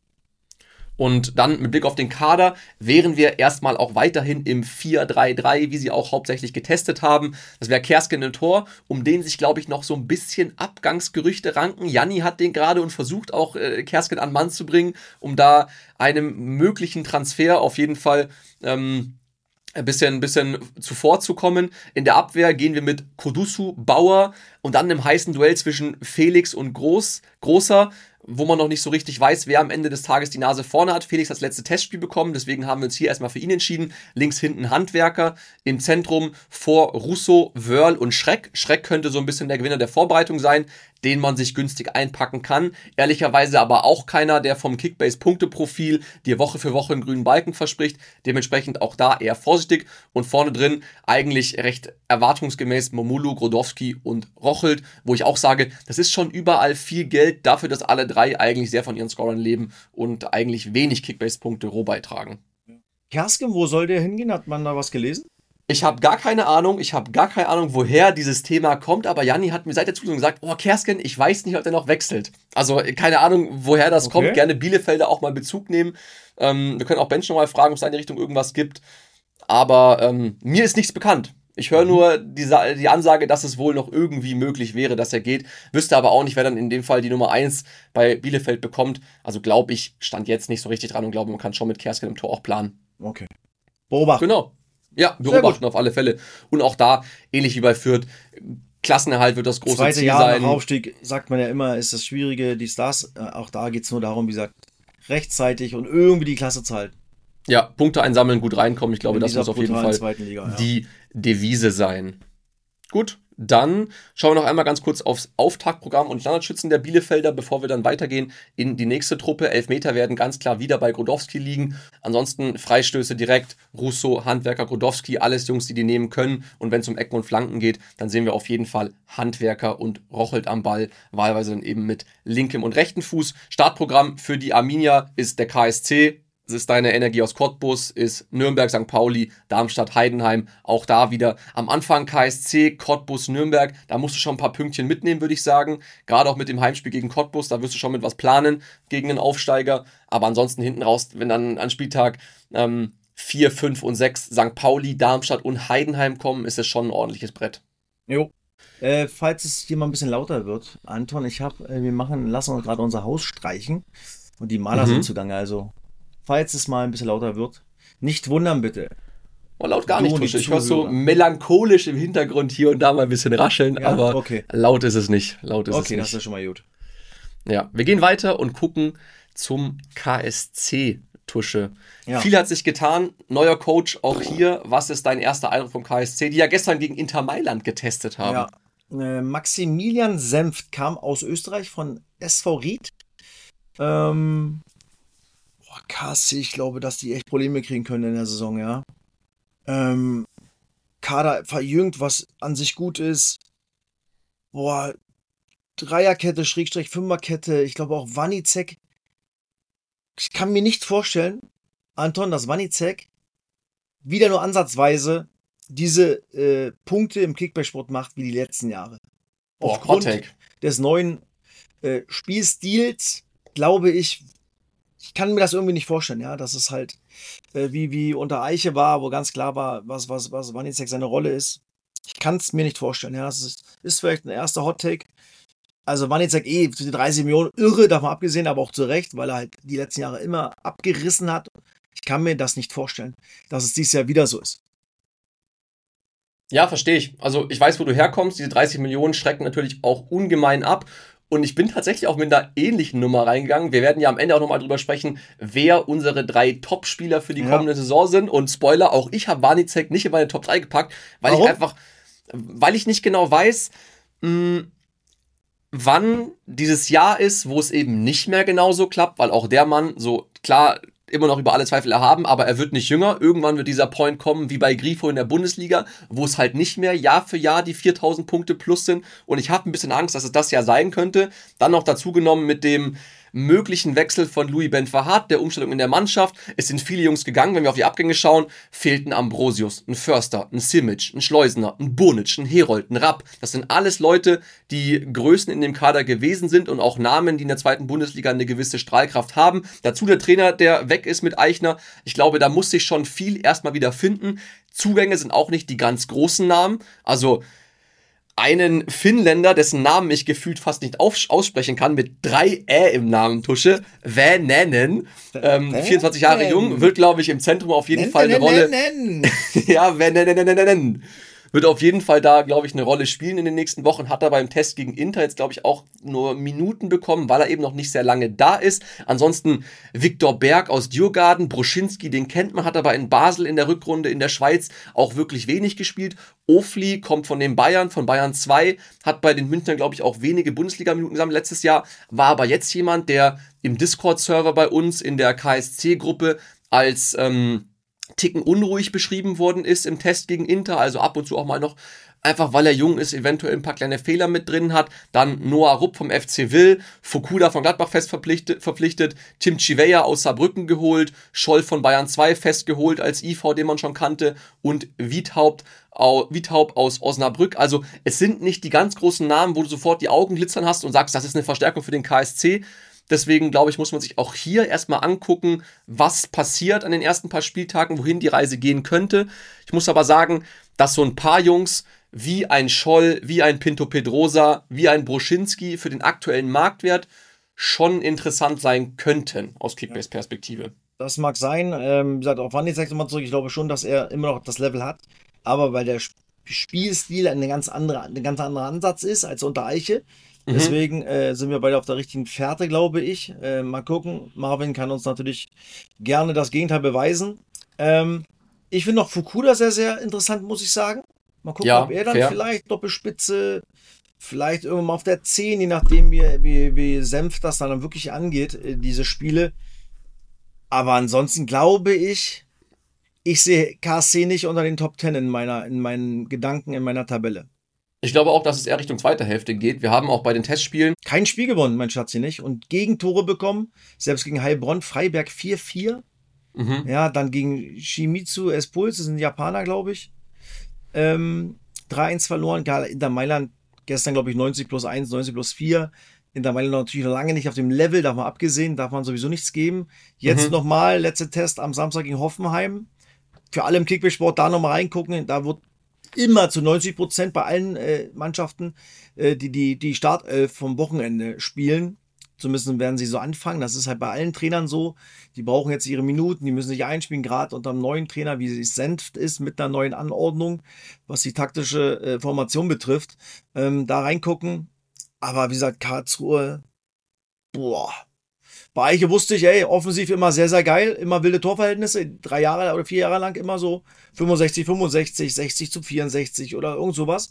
Und dann mit Blick auf den Kader wären wir erstmal auch weiterhin im 4-3-3, wie sie auch hauptsächlich getestet haben. Das wäre Kersken im Tor, um den sich, glaube ich, noch so ein bisschen Abgangsgerüchte ranken. Janni hat den gerade und versucht auch Kersken an Mann zu bringen, um da einem möglichen Transfer auf jeden Fall ein bisschen zuvorzukommen. In der Abwehr gehen wir mit Kudusu, Bauer und dann im heißen Duell zwischen Felix und Großer, wo man noch nicht so richtig weiß, wer am Ende des Tages die Nase vorne hat. Felix hat das letzte Testspiel bekommen, deswegen haben wir uns hier erstmal für ihn entschieden. Links hinten Handwerker, im Zentrum vor Russo, Wörl und Schreck. Schreck könnte so ein bisschen der Gewinner der Vorbereitung sein, den man sich günstig einpacken kann. Ehrlicherweise aber auch keiner, der vom Kickbase-Punkteprofil dir Woche für Woche einen grünen Balken verspricht. Dementsprechend auch da eher vorsichtig. Und vorne drin eigentlich recht erwartungsgemäß Momulu, Grodowski und Rochelt, wo ich auch sage, das ist schon überall viel Geld dafür, dass alle drei eigentlich sehr von ihren Scorern leben und eigentlich wenig Kickbase-Punkte roh beitragen. Kersken, wo soll der hingehen? Hat man da was gelesen? Ich habe gar keine Ahnung, woher dieses Thema kommt, aber Janni hat mir seit der Zusendung gesagt, Kersken, ich weiß nicht, ob der noch wechselt. Also keine Ahnung, woher das kommt. Gerne Bielefelder auch mal Bezug nehmen. Wir können auch Bench nochmal fragen, ob es in die Richtung irgendwas gibt. Aber mir ist nichts bekannt. Ich höre nur die Ansage, dass es wohl noch irgendwie möglich wäre, dass er geht. Wüsste aber auch nicht, wer dann in dem Fall die Nummer 1 bei Bielefeld bekommt. Also glaube ich, stand jetzt nicht so richtig dran und glaube, man kann schon mit Kersken im Tor auch planen. Okay. Beobachten. Genau. Ja, beobachten auf alle Fälle. Und auch da, ähnlich wie bei Fürth, Klassenerhalt wird das große Zweite Ziel Jahr sein. Nach Aufstieg, sagt man ja immer, ist das Schwierige, die Stars. Auch da geht es nur darum, wie gesagt, rechtzeitig und irgendwie die Klasse zu halten. Ja, Punkte einsammeln, gut reinkommen. Ich glaube, das muss auf jeden Fall Liga, die Devise sein. Gut, dann schauen wir noch einmal ganz kurz aufs Auftaktprogramm und Standardschützen der Bielefelder, bevor wir dann weitergehen in die nächste Truppe. Elfmeter werden ganz klar wieder bei Grodowski liegen. Ansonsten Freistöße direkt, Russo, Handwerker, Grodowski, alles Jungs, die nehmen können. Und wenn es um Ecken und Flanken geht, dann sehen wir auf jeden Fall Handwerker und Rochelt am Ball, wahlweise dann eben mit linkem und rechten Fuß. Startprogramm für die Arminia ist der KSC. Es ist deine Energie aus Cottbus, ist Nürnberg, St. Pauli, Darmstadt, Heidenheim. Auch da wieder am Anfang KSC, Cottbus, Nürnberg. Da musst du schon ein paar Pünktchen mitnehmen, würde ich sagen. Gerade auch mit dem Heimspiel gegen Cottbus, da wirst du schon mit was planen gegen den Aufsteiger. Aber ansonsten hinten raus, wenn dann an Spieltag 4, 5 und 6 St. Pauli, Darmstadt und Heidenheim kommen, ist es schon ein ordentliches Brett. Jo. Falls es hier mal ein bisschen lauter wird, Anton, lassen uns gerade unser Haus streichen und die Maler sind zugange, also falls es mal ein bisschen lauter wird, nicht wundern bitte. Laut gar nicht, Tusche. Ich höre so melancholisch im Hintergrund hier und da mal ein bisschen rascheln, ja, aber laut ist es nicht. Das ist ja schon mal gut. Ja, wir gehen weiter und gucken zum KSC, Tusche. Ja. Viel hat sich getan. Neuer Coach auch hier. Was ist dein erster Eindruck vom KSC, die ja gestern gegen Inter Mailand getestet haben? Ja. Maximilian Senft kam aus Österreich von SV Ried. KSC, ich glaube, dass die echt Probleme kriegen können in der Saison, ja. Kader verjüngt, was an sich gut ist. Dreierkette, Schrägstrich, Fünferkette. Ich glaube auch Wanizek. Ich kann mir nicht vorstellen, Anton, dass Wanizek wieder nur ansatzweise diese Punkte im Kickbase-Sport macht wie die letzten Jahre. Aufgrund des neuen Spielstils, glaube ich kann mir das irgendwie nicht vorstellen, ja, dass es halt wie unter Eiche war, wo ganz klar war, was Wanizek seine Rolle ist. Ich kann es mir nicht vorstellen, ja, das ist vielleicht ein erster Hot-Take. Also Wanizek für die 30 Millionen irre, davon abgesehen, aber auch zu Recht, weil er halt die letzten Jahre immer abgerissen hat. Ich kann mir das nicht vorstellen, dass es dieses Jahr wieder so ist. Ja, verstehe ich. Also ich weiß, wo du herkommst. Diese 30 Millionen schrecken natürlich auch ungemein ab. Und ich bin tatsächlich auch mit einer ähnlichen Nummer reingegangen. Wir werden ja am Ende auch nochmal drüber sprechen, wer unsere 3 Top-Spieler für die kommende Saison sind. Und Spoiler, auch ich habe Wanizek nicht in meine Top 3 gepackt, weil ich nicht genau weiß, wann dieses Jahr ist, wo es eben nicht mehr genauso klappt, weil auch der Mann so klar immer noch über alle Zweifel erhaben, aber er wird nicht jünger. Irgendwann wird dieser Point kommen, wie bei Grifo in der Bundesliga, wo es halt nicht mehr Jahr für Jahr die 4000 Punkte plus sind. Und ich habe ein bisschen Angst, dass es das Jahr sein könnte. Dann noch dazu genommen mit dem möglichen Wechsel von Louis Ben Farhat, der Umstellung in der Mannschaft. Es sind viele Jungs gegangen, wenn wir auf die Abgänge schauen, fehlten Ambrosius, ein Förster, ein Simic, ein Schleusener, ein Bonic, ein Herold, ein Rapp. Das sind alles Leute, die Größen in dem Kader gewesen sind und auch Namen, die in der zweiten Bundesliga eine gewisse Strahlkraft haben. Dazu der Trainer, der weg ist mit Eichner. Ich glaube, da muss sich schon viel erstmal wieder finden. Zugänge sind auch nicht die ganz großen Namen. Also einen Finnländer, dessen Namen ich gefühlt fast nicht aussprechen kann, mit 3 im Namen, Tusche, Väänänen, 24 Jahre jung, wird, glaube ich, im Zentrum auf jeden Fall eine Rolle. Ja, Väänänen. Wird auf jeden Fall da, glaube ich, eine Rolle spielen in den nächsten Wochen. Hat er beim Test gegen Inter jetzt, glaube ich, auch nur Minuten bekommen, weil er eben noch nicht sehr lange da ist. Ansonsten Viktor Berg aus Djurgården, Broschinski, den kennt man, hat aber in Basel in der Rückrunde in der Schweiz auch wirklich wenig gespielt. Ofli kommt von den Bayern, von Bayern 2, hat bei den Münchnern, glaube ich, auch wenige Bundesliga-Minuten gesammelt letztes Jahr, war aber jetzt jemand, der im Discord-Server bei uns in der KSC-Gruppe als Ticken unruhig beschrieben worden ist im Test gegen Inter, also ab und zu auch mal noch, einfach weil er jung ist, eventuell ein paar kleine Fehler mit drin hat. Dann Noah Rupp vom FC Will, Fukuda von Gladbach fest verpflichtet, Tim Chiveya aus Saarbrücken geholt, Scholl von Bayern 2 festgeholt als IV, den man schon kannte, und Wiedhaupt aus Osnabrück. Also es sind nicht die ganz großen Namen, wo du sofort die Augen glitzern hast und sagst, das ist eine Verstärkung für den KSC. Deswegen, glaube ich, muss man sich auch hier erstmal angucken, was passiert an den ersten paar Spieltagen, wohin die Reise gehen könnte. Ich muss aber sagen, dass so ein paar Jungs wie ein Scholl, wie ein Pinto Pedrosa, wie ein Broschinski für den aktuellen Marktwert schon interessant sein könnten aus Kickbase-Perspektive. Das mag sein. Wie gesagt, auf Wandy zeigt nochmal zurück. Ich glaube schon, dass er immer noch das Level hat. Aber weil der Spielstil ein ganz anderer Ansatz ist als unter Eiche. Deswegen sind wir beide auf der richtigen Fährte, glaube ich. Mal gucken. Marvin kann uns natürlich gerne das Gegenteil beweisen. Ich finde noch Fukuda sehr, sehr interessant, muss ich sagen. Mal gucken, Ja, ob er dann fair. vielleicht Doppelspitze, vielleicht irgendwann mal auf der 10, je nachdem, wie Senf das dann wirklich angeht, diese Spiele. Aber ansonsten glaube ich sehe KSC nicht unter den Top 10 in meinen Gedanken, in meiner Tabelle. Ich glaube auch, dass es eher Richtung zweite Hälfte geht. Wir haben auch bei den Testspielen Kein Spiel gewonnen, mein Schatzi, nicht. Und Gegentore bekommen, selbst gegen Heilbronn, Freiberg 4-4. Ja, dann gegen Shimizu Espulse, das sind Japaner, glaube ich. 3-1 verloren. Inter Mailand gestern, glaube ich, 90+1, 90+4. Inter Mailand natürlich noch lange nicht auf dem Level, davon abgesehen, darf man sowieso nichts geben. Jetzt nochmal, letzter Test am Samstag gegen Hoffenheim. Für alle im Kickbase-Sport da nochmal reingucken. Da wird immer zu 90% bei allen Mannschaften die Startelf vom Wochenende spielen. Zumindest werden sie so anfangen. Das ist halt bei allen Trainern so. Die brauchen jetzt ihre Minuten, die müssen sich einspielen, gerade unter einem neuen Trainer, wie es Senft ist, mit einer neuen Anordnung, was die taktische Formation betrifft. Da reingucken. Aber wie gesagt, Karlsruhe, boah. Bei Eiche wusste ich, offensiv immer sehr, sehr geil. Immer wilde Torverhältnisse. 3 Jahre oder 4 Jahre lang immer so 65, 60-64 oder irgend sowas.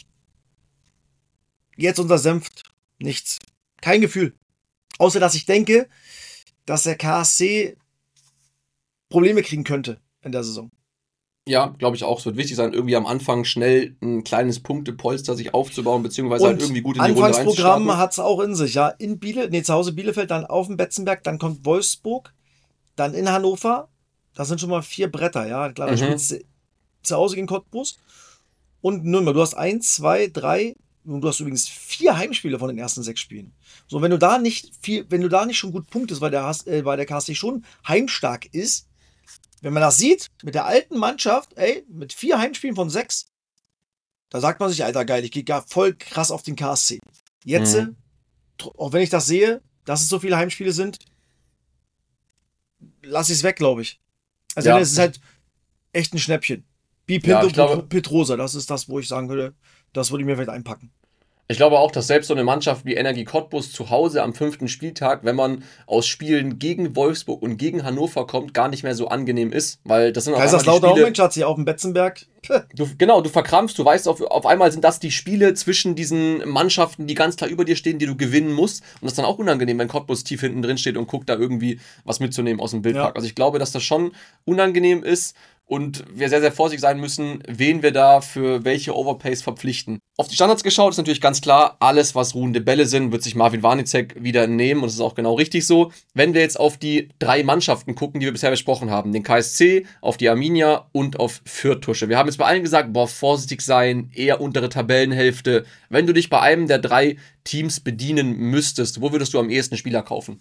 Jetzt unter Senft nichts. Kein Gefühl. Außer, dass ich denke, dass der KSC Probleme kriegen könnte in der Saison. Ja, glaube ich auch. Es wird wichtig sein, irgendwie am Anfang schnell ein kleines Punktepolster sich aufzubauen, beziehungsweise halt irgendwie gut in die Runde Anfangsprogramm reinzustarten. hat es auch in sich, ja. Zu Hause Bielefeld, dann auf dem Betzenberg, dann kommt Wolfsburg, dann in Hannover. Das sind schon mal 4 Bretter, ja. Klar, da spielst du zu Hause gegen Cottbus. Und Nürnberg, du hast 1, 2, 3, und du hast übrigens 4 Heimspiele von den ersten 6 Spielen. So, wenn du da nicht schon gut punktest, weil der KSC schon heimstark ist, wenn man das sieht, mit der alten Mannschaft, mit 4 Heimspielen von 6, da sagt man sich, Alter, geil, ich gehe gar voll krass auf den KSC. Jetzt, auch wenn ich das sehe, dass es so viele Heimspiele sind, lasse ich es weg, glaube ich. Also Ja. es ist halt echt ein Schnäppchen. Wie Ja, Pinto ich glaube- Petrosa, das ist das, wo ich sagen würde, das würde ich mir vielleicht einpacken. Ich glaube auch, dass selbst so eine Mannschaft wie Energie Cottbus zu Hause am 5. Spieltag, wenn man aus Spielen gegen Wolfsburg und gegen Hannover kommt, gar nicht mehr so angenehm ist, weil das sind auf einmal die Kaiserslautern auch, Spiele, Mensch, hat sie auf dem Betzenberg. du verkrampfst, du weißt, auf einmal sind das die Spiele zwischen diesen Mannschaften, die ganz klar über dir stehen, die du gewinnen musst, und das ist dann auch unangenehm, wenn Cottbus tief hinten drin steht und guckt, da irgendwie was mitzunehmen aus dem Bildpark. Ja. Also ich glaube, dass das schon unangenehm ist und wir sehr, sehr vorsichtig sein müssen, wen wir da für welche Overpays verpflichten. Auf die Standards geschaut ist natürlich ganz klar, alles, was ruhende Bälle sind, wird sich Marvin Warnicek wieder nehmen und das ist auch genau richtig so. Wenn wir jetzt auf die 3 Mannschaften gucken, die wir bisher besprochen haben, den KSC, auf die Arminia und auf Fürth-Tusche. Wir haben jetzt bei allen gesagt, vorsichtig sein, eher untere Tabellenhälfte. Wenn du dich bei einem der 3 Teams bedienen müsstest, wo würdest du am ehesten Spieler kaufen?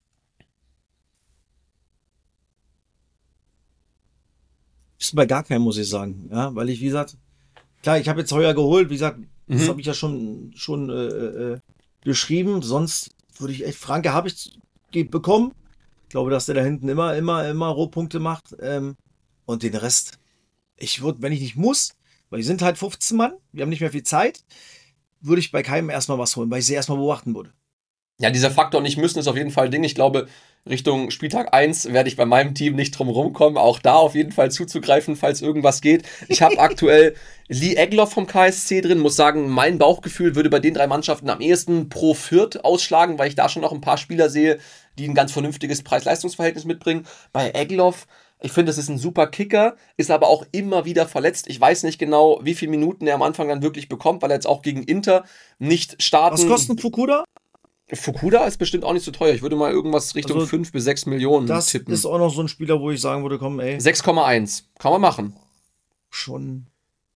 Ist bei gar keinem, muss ich sagen. Ja, weil ich, wie gesagt, klar, ich habe jetzt heuer geholt, wie gesagt, das habe ich ja schon beschrieben. Sonst würde ich echt, Franke habe ich bekommen. Ich glaube, dass der da hinten immer Rohpunkte macht. Und den Rest, ich würde, wenn ich nicht muss, weil die sind halt 15 Mann, wir haben nicht mehr viel Zeit, würde ich bei keinem erstmal was holen, weil ich sie erstmal beobachten würde. Ja, dieser Faktor nicht müssen ist auf jeden Fall ein Ding. Ich glaube, Richtung Spieltag 1 werde ich bei meinem Team nicht drum rumkommen, auch da auf jeden Fall zuzugreifen, falls irgendwas geht. Ich habe aktuell Lee Egloff vom KSC drin, muss sagen, mein Bauchgefühl würde bei den 3 Mannschaften am ehesten pro Fürth ausschlagen, weil ich da schon noch ein paar Spieler sehe, die ein ganz vernünftiges Preis-Leistungs-Verhältnis mitbringen. Bei Egloff, ich finde, das ist ein super Kicker, ist aber auch immer wieder verletzt. Ich weiß nicht genau, wie viele Minuten er am Anfang dann wirklich bekommt, weil er jetzt auch gegen Inter nicht starten. Was kostet Fukuda? Fukuda ist bestimmt auch nicht so teuer. Ich würde mal irgendwas Richtung 5 bis 6 Millionen tippen. Das ist auch noch so ein Spieler, wo ich sagen würde, komm, ey. 6,1. Kann man machen. Schon.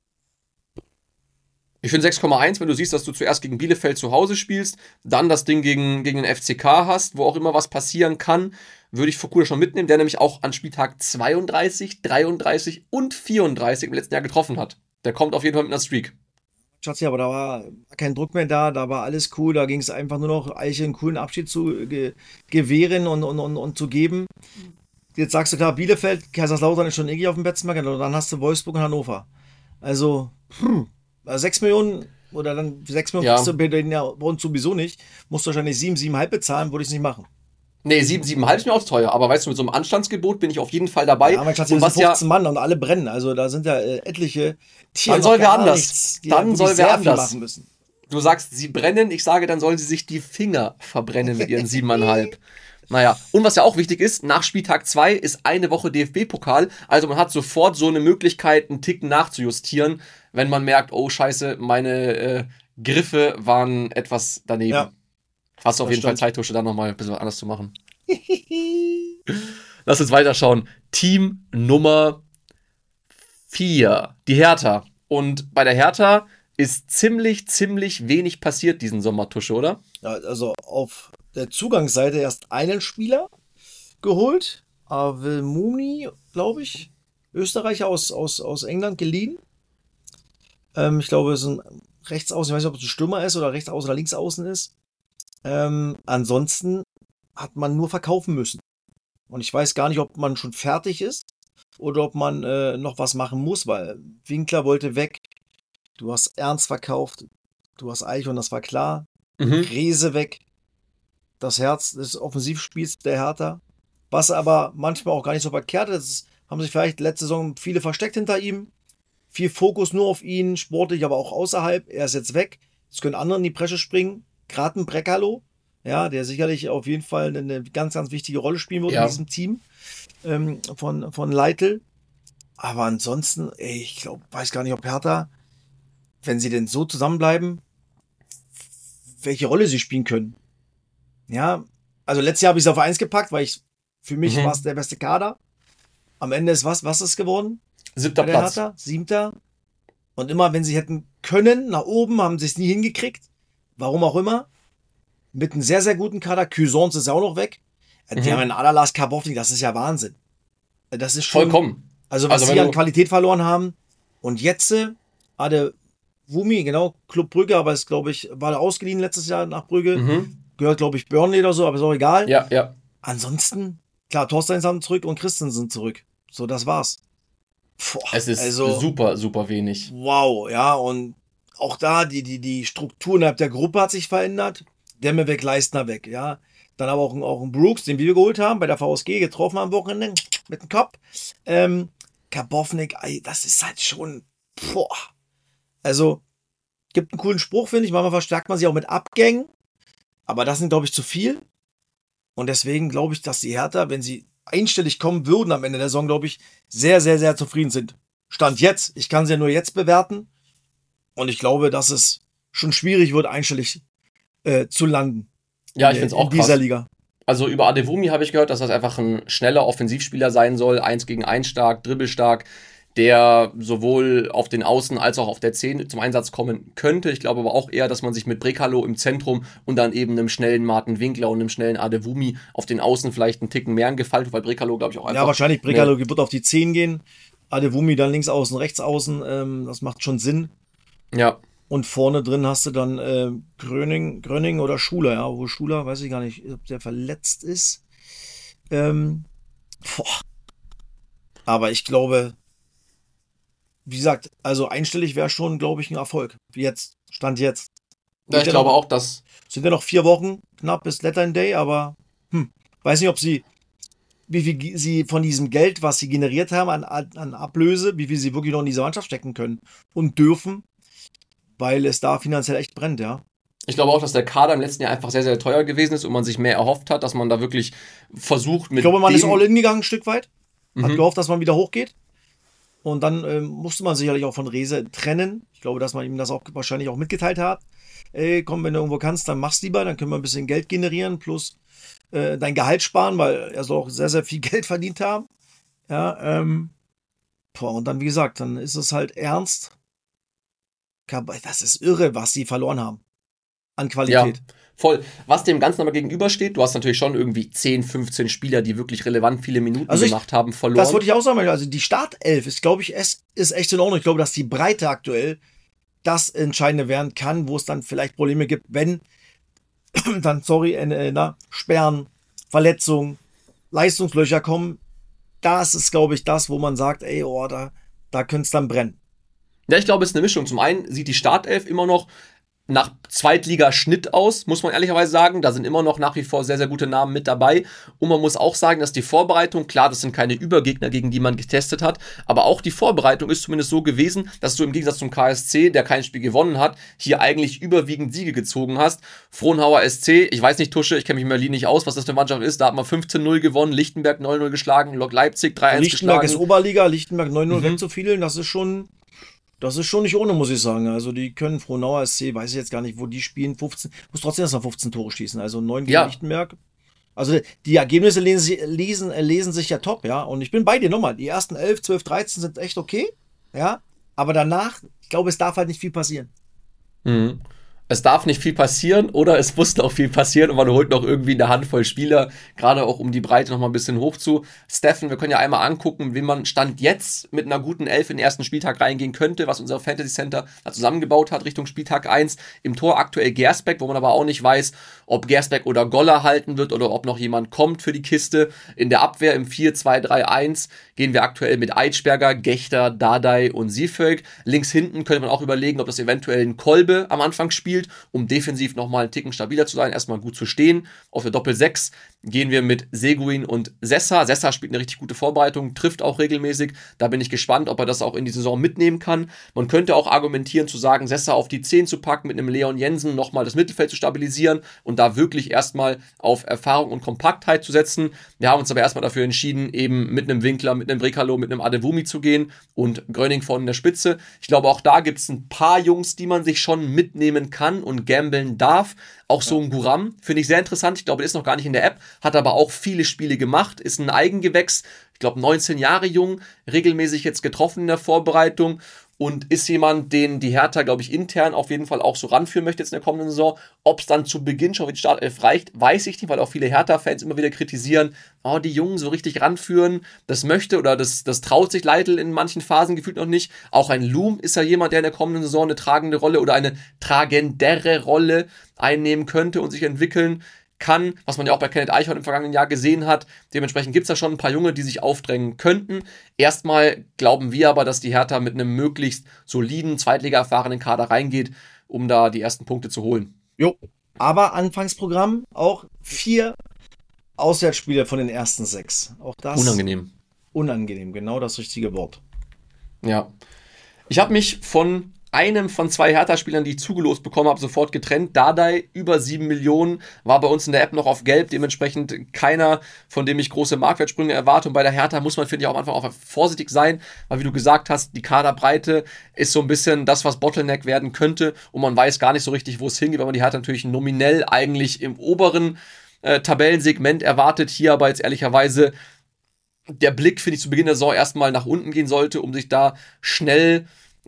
Ich finde 6,1, wenn du siehst, dass du zuerst gegen Bielefeld zu Hause spielst, dann das Ding gegen den FCK hast, wo auch immer was passieren kann, würde ich Fukuda schon mitnehmen, der nämlich auch an Spieltag 32, 33 und 34 im letzten Jahr getroffen hat. Der kommt auf jeden Fall mit einer Streak. Schatzi, aber da war kein Druck mehr da war alles cool, da ging es einfach nur noch, Eiche einen coolen Abschied zu gewähren und zu geben. Jetzt sagst du klar, Bielefeld, Kaiserslautern ist schon irgendwie auf dem Betzenmarkt, dann hast du Wolfsburg und Hannover. Also, 6 Millionen oder dann 6 Millionen kriegst du bei uns sowieso nicht. Musst du wahrscheinlich 7, 7,5 bezahlen, würde ich es nicht machen. Nee, 7, 7,5 ist mir auch teuer, aber weißt du, mit so einem Anstandsgebot bin ich auf jeden Fall dabei. Ja, mein Schatz, wir sind 15 Mann und alle brennen, also da sind ja etliche, die dann soll wer anders. Dann soll wer anders machen müssen. Du sagst, sie brennen, ich sage, dann sollen sie sich die Finger verbrennen mit ihren 7,5. Naja, und was ja auch wichtig ist, nach Spieltag 2 ist eine Woche DFB-Pokal, also man hat sofort so eine Möglichkeit, einen Ticken nachzujustieren, wenn man merkt, oh scheiße, meine Griffe waren etwas daneben. Ja, hast du auf jeden Fall Zeit, Tusche, dann nochmal ein bisschen was anderes zu machen. Lass uns weiterschauen. Team Nummer 4, die Hertha. Und bei der Hertha ist ziemlich wenig passiert diesen Sommer, Tusche, oder? Ja, also auf der Zugangsseite erst einen Spieler geholt. Avemuni, glaube ich. Österreicher aus England geliehen. Ich glaube, es ist ein Rechtsaußen. Ich weiß nicht, ob es ein Stürmer ist oder Rechtsaußen oder Linksaußen ist. Ansonsten hat man nur verkaufen müssen. Und ich weiß gar nicht, ob man schon fertig ist oder ob man noch was machen muss, weil Winkler wollte weg. Du hast Ernst verkauft. Du hast Eichhorn, das war klar. Rehse weg. Das Herz des Offensivspiels der Hertha. Was aber manchmal auch gar nicht so verkehrt ist. Haben sich vielleicht letzte Saison viele versteckt hinter ihm. Viel Fokus nur auf ihn, sportlich, aber auch außerhalb. Er ist jetzt weg. Jetzt können andere in die Bresche springen. Gerade ein Brekalo, ja, der sicherlich auf jeden Fall eine ganz wichtige Rolle spielen wird in diesem Team von Leitl. Aber ansonsten, ich glaube, weiß gar nicht, ob Hertha, wenn sie denn so zusammenbleiben, welche Rolle sie spielen können. Ja, also letztes Jahr habe ich es auf 1 gepackt, weil für mich war es der beste Kader. Am Ende ist was ist es geworden? 7. Platz. Hertha, 7. Und immer, wenn sie hätten können, nach oben, haben sie es nie hingekriegt. Warum auch immer. Mit einem sehr guten Kader. Cuisance ist ja auch noch weg. Die haben einen Adalas Karbovnik, das ist ja Wahnsinn. Das ist schon... Vollkommen. Also was sie an Qualität verloren haben. Und jetzt, Wumi, genau, Club Brügge, aber ist, glaube ich, war ausgeliehen letztes Jahr nach Brügge. Gehört, glaube ich, Burnley oder so, aber ist auch egal. Ja. Ansonsten, klar, Thorstein sind zurück und Christensen zurück. So, das war's. Es ist super wenig. Wow, ja, und auch da, die Struktur innerhalb der Gruppe hat sich verändert. Demme weg, Leistner weg, ja. Dann aber auch ein Brooks, den wir geholt haben, bei der VSG getroffen am Wochenende, mit dem Kopf. Karbovnik, das ist halt schon, Also, gibt einen coolen Spruch, finde ich. Manchmal verstärkt man sich auch mit Abgängen. Aber das sind, glaube ich, zu viel. Und deswegen glaube ich, dass die Hertha, wenn sie einstellig kommen würden am Ende der Saison, glaube ich, sehr zufrieden sind. Stand jetzt. Ich kann sie ja nur jetzt bewerten. Und ich glaube, dass es schon schwierig wird, einstellig zu landen. Ja, ich finde es auch krass. In dieser Liga. Also über Adewumi habe ich gehört, dass das einfach ein schneller Offensivspieler sein soll. 1 gegen 1 stark, dribbelstark, der sowohl auf den Außen als auch auf der 10 zum Einsatz kommen könnte. Ich glaube aber auch eher, dass man sich mit Brekalo im Zentrum und dann eben einem schnellen Martin Winkler und einem schnellen Adewumi auf den Außen vielleicht einen Ticken mehr gefallen, weil Brekalo, glaube ich, auch einfach... Ja, wahrscheinlich Brekalo wird auf die 10 gehen, Adewumi dann links außen, rechts außen, das macht schon Sinn. Ja. Und vorne drin hast du dann Gröning oder Schuler, ja, wo Schuler, weiß ich gar nicht, ob der verletzt ist. Aber ich glaube... wie gesagt, also einstellig wäre schon, glaube ich, ein Erfolg. Stand jetzt. Ja, ich glaube auch, dass. Sind ja noch 4 Wochen knapp bis Deadline Day, aber weiß nicht, wie viel sie von diesem Geld, was sie generiert haben an Ablöse, wie viel sie wirklich noch in diese Mannschaft stecken können und dürfen, weil es da finanziell echt brennt, ja. Ich glaube auch, dass der Kader im letzten Jahr einfach sehr, sehr teuer gewesen ist und man sich mehr erhofft hat, dass man da wirklich versucht mit. Ich glaube, man ist all in gegangen ein Stück weit, hat Mhm. gehofft, dass man wieder hochgeht. Und dann musste man sicherlich auch von Rese trennen. Ich glaube, dass man ihm das auch wahrscheinlich auch mitgeteilt hat. Ey, komm, wenn du irgendwo kannst, dann mach's lieber, dann können wir ein bisschen Geld generieren, plus dein Gehalt sparen, weil er soll auch sehr, sehr viel Geld verdient haben. Ja, und dann, wie gesagt, dann ist es halt ernst. Das ist irre, was sie verloren haben an Ja, Qualität. voll. Was dem Ganzen aber gegenübersteht, du hast natürlich schon irgendwie 10, 15 Spieler, die wirklich relevant viele Minuten Also gemacht haben, das verloren. wollte ich auch sagen. Also die Startelf ist, glaube ich, ist echt in Ordnung. Ich glaube, dass die Breite aktuell das Entscheidende werden kann, wo es dann vielleicht Probleme gibt, wenn dann, sorry, Sperren, Verletzungen, Leistungslöcher kommen. Das ist, glaube ich, das, wo man sagt, ey, oh, da könnte es dann brennen. Ja, ich glaube, es ist eine Mischung. Zum einen sieht die Startelf immer noch nach Zweitligaschnitt aus, muss man ehrlicherweise sagen. Da sind immer noch nach wie vor sehr, sehr gute Namen mit dabei. Und man muss auch sagen, dass die Vorbereitung, klar, das sind keine Übergegner, gegen die man getestet hat, aber auch die Vorbereitung ist zumindest so gewesen, dass du im Gegensatz zum KSC, der kein Spiel gewonnen hat, hier eigentlich überwiegend Siege gezogen hast. Frohnhauer SC, ich weiß nicht, Tusche, ich kenne mich in Berlin nicht aus, was das für eine Mannschaft ist. Da hat man 15-0 gewonnen, Lichtenberg 9-0 geschlagen, Lok Leipzig 3-1 Lichtenberg ist geschlagen. Oberliga, Lichtenberg 9-0 wegzufielen, das ist schon nicht ohne, muss ich sagen. Also die können Frohnauer SC, weiß ich jetzt gar nicht, wo die spielen, 15, muss trotzdem erst mal 15 Tore schießen, also 9 gegen Ja, Lichtenberg. Also die Ergebnisse lesen sich ja top, ja. Und ich bin bei dir nochmal. Die ersten 11, 12, 13 sind echt okay, ja. Aber danach, ich glaube, es darf halt nicht viel passieren. mhm. Es darf nicht viel passieren oder es muss noch viel passieren und man holt noch irgendwie eine Handvoll Spieler, gerade auch um die Breite noch mal ein bisschen hoch zu Steffen. Wir können ja einmal angucken, wie man Stand jetzt mit einer guten Elf in den ersten Spieltag reingehen könnte, was unser Fantasy Center da zusammengebaut hat Richtung Spieltag 1. Im Tor aktuell Gersbeck, wo man aber auch nicht weiß, ob Gersbeck oder Goller halten wird oder ob noch jemand kommt für die Kiste. In der Abwehr im 4-2-3-1 gehen wir aktuell mit Eitschberger, Gechter, Dardai und Siefölk. Links hinten könnte man auch überlegen, ob das eventuell ein Kolbe am Anfang spielt, um defensiv nochmal einen Ticken stabiler zu sein, erstmal gut zu stehen. Auf der Doppel-6 gehen wir mit Seguin und Sessa. Sessa spielt eine richtig gute Vorbereitung, trifft auch regelmäßig. Da bin ich gespannt, ob er das auch in die Saison mitnehmen kann. Man könnte auch argumentieren, zu sagen, Sessa auf die 10 zu packen, mit einem Leon Jensen nochmal das Mittelfeld zu stabilisieren und da wirklich erstmal auf Erfahrung und Kompaktheit zu setzen. Wir haben uns aber erstmal dafür entschieden, eben mit einem Winkler, mit einem Brekalo, mit einem Adewumi zu gehen und Gröning vorne in der Spitze. Ich glaube, auch da gibt es ein paar Jungs, die man sich schon mitnehmen kann und gambeln darf. Auch so ein Guram finde ich sehr interessant. Ich glaube, der ist noch gar nicht in der App, hat aber auch viele Spiele gemacht, ist ein Eigengewächs. Ich glaube, 19 Jahre jung, regelmäßig jetzt getroffen in der Vorbereitung und ist jemand, den die Hertha, glaube ich, intern auf jeden Fall auch so ranführen möchte jetzt in der kommenden Saison. Ob es dann zu Beginn schon mit Startelf reicht, weiß ich nicht, weil auch viele Hertha-Fans immer wieder kritisieren, oh, die Jungen so richtig ranführen, das möchte oder das traut sich Leitl in manchen Phasen gefühlt noch nicht. Auch ein Loom ist ja jemand, der in der kommenden Saison eine tragende Rolle oder eine tragendere Rolle einnehmen könnte und sich entwickeln kann, was man ja auch bei Kenneth Eichhorn im vergangenen Jahr gesehen hat. Dementsprechend gibt es da schon ein paar Junge, die sich aufdrängen könnten. Erstmal glauben wir aber, dass die Hertha mit einem möglichst soliden, Zweitliga-erfahrenen Kader reingeht, um da die ersten Punkte zu holen. Jo. Aber Anfangsprogramm auch 4 Auswärtsspiele von den ersten 6. Auch das Unangenehm. unangenehm, genau das richtige Wort. Ja. Ich habe mich von einem von 2 Hertha-Spielern, die ich zugelost bekommen habe, sofort getrennt. Dardai, über 7 Millionen, war bei uns in der App noch auf Gelb, dementsprechend keiner, von dem ich große Marktwertsprünge erwarte. Und bei der Hertha muss man, finde ich, auch am Anfang auch vorsichtig sein, weil wie du gesagt hast, die Kaderbreite ist so ein bisschen das, was Bottleneck werden könnte und man weiß gar nicht so richtig, wo es hingeht, weil man die Hertha natürlich nominell eigentlich im oberen Tabellensegment erwartet. Hier aber jetzt ehrlicherweise der Blick, finde ich, zu Beginn der Saison erstmal nach unten gehen sollte, um sich da schnell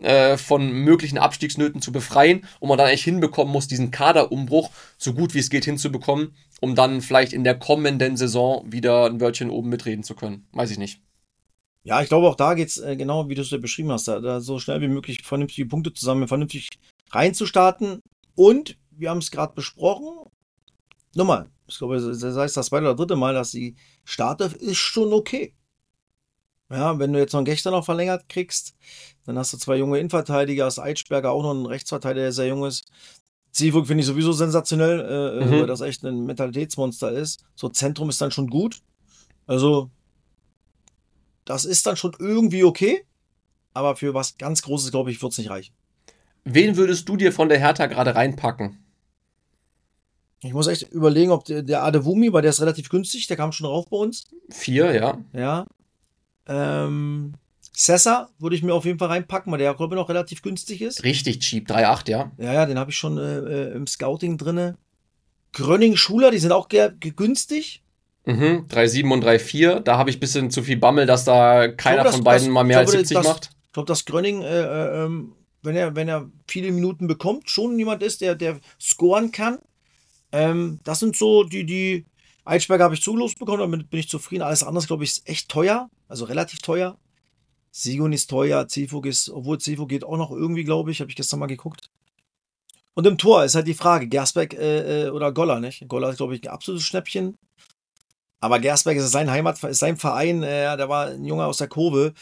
von möglichen Abstiegsnöten zu befreien und man dann eigentlich hinbekommen muss, diesen Kaderumbruch so gut wie es geht hinzubekommen, um dann vielleicht in der kommenden Saison wieder ein Wörtchen oben mitreden zu können. Weiß ich nicht. Ja, ich glaube, auch da geht es genau, wie du es ja beschrieben hast, da so schnell wie möglich vernünftige Punkte zusammen, vernünftig reinzustarten. Und wir haben es gerade besprochen, nochmal, ich glaube, das heißt das zweite oder dritte Mal, dass die Startelf ist schon okay. Ja, wenn du jetzt noch einen Gächter noch verlängert kriegst, dann hast du 2 junge Innenverteidiger, hast Eitschberger auch noch einen Rechtsverteidiger, der sehr jung ist. Zielvogt finde ich sowieso sensationell, weil Mhm. das echt ein Mentalitätsmonster ist. So Zentrum ist dann schon gut. Also, das ist dann schon irgendwie okay, aber für was ganz Großes, glaube ich, wird es nicht reichen. Wen würdest du dir von der Hertha gerade reinpacken? Ich muss echt überlegen, ob der Adewumi, weil der ist relativ günstig, der kam schon rauf bei uns. 4, ja. Ja. Ähm, Sessa würde ich mir auf jeden Fall reinpacken, weil der, glaube ich, noch relativ günstig ist. Richtig cheap, 3,8, ja. Ja, ja, den habe ich schon im Scouting drinne. Gröning, Schuler, die sind auch günstig. 3,7 und 3,4. Da habe ich ein bisschen zu viel Bammel, dass da Ich glaube, keiner von beiden mal mehr als 70 das, macht. ich glaube, dass Gröning, wenn er viele Minuten bekommt, schon jemand ist, der scoren kann. Das sind so die Eitschberger habe ich zugelost bekommen, damit bin ich zufrieden. Alles andere, glaube ich, ist echt teuer, also relativ teuer. Sigun ist teuer, Zifo ist, obwohl Zifo geht auch noch irgendwie, glaube ich, habe ich gestern mal geguckt. Und im Tor ist halt die Frage, Gersbeck oder Goller, nicht? Goller ist, glaube ich, ein absolutes Schnäppchen. Aber Gersbeck ist sein ist sein Verein, der war ein Junge aus der Kurve,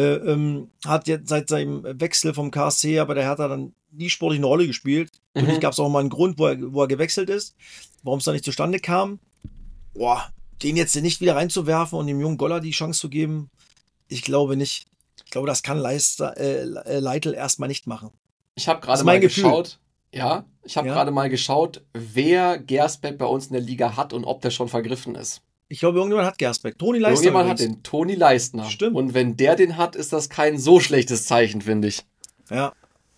hat jetzt seit seinem Wechsel vom KSC aber der Hertha dann nie sportlich eine Rolle gespielt. Natürlich Mhm. gab es auch mal einen Grund, wo er gewechselt ist, warum es da nicht zustande kam. Boah, den jetzt nicht wieder reinzuwerfen und dem jungen Goller die Chance zu geben, ich glaube nicht. Ich glaube, das kann Leitl erstmal nicht machen. Ich habe Das gerade ist mal mein Gefühl. geschaut. Ja, ich habe Ja? gerade mal geschaut, wer Gersbeck bei uns in der Liga hat und ob der schon vergriffen ist. Ich glaube, irgendjemand hat Gersbeck. Toni Leistner Irgendjemand hat übrigens. den, Toni Leistner. Stimmt. Und wenn der den hat, ist das kein so schlechtes Zeichen, finde ich. Ja,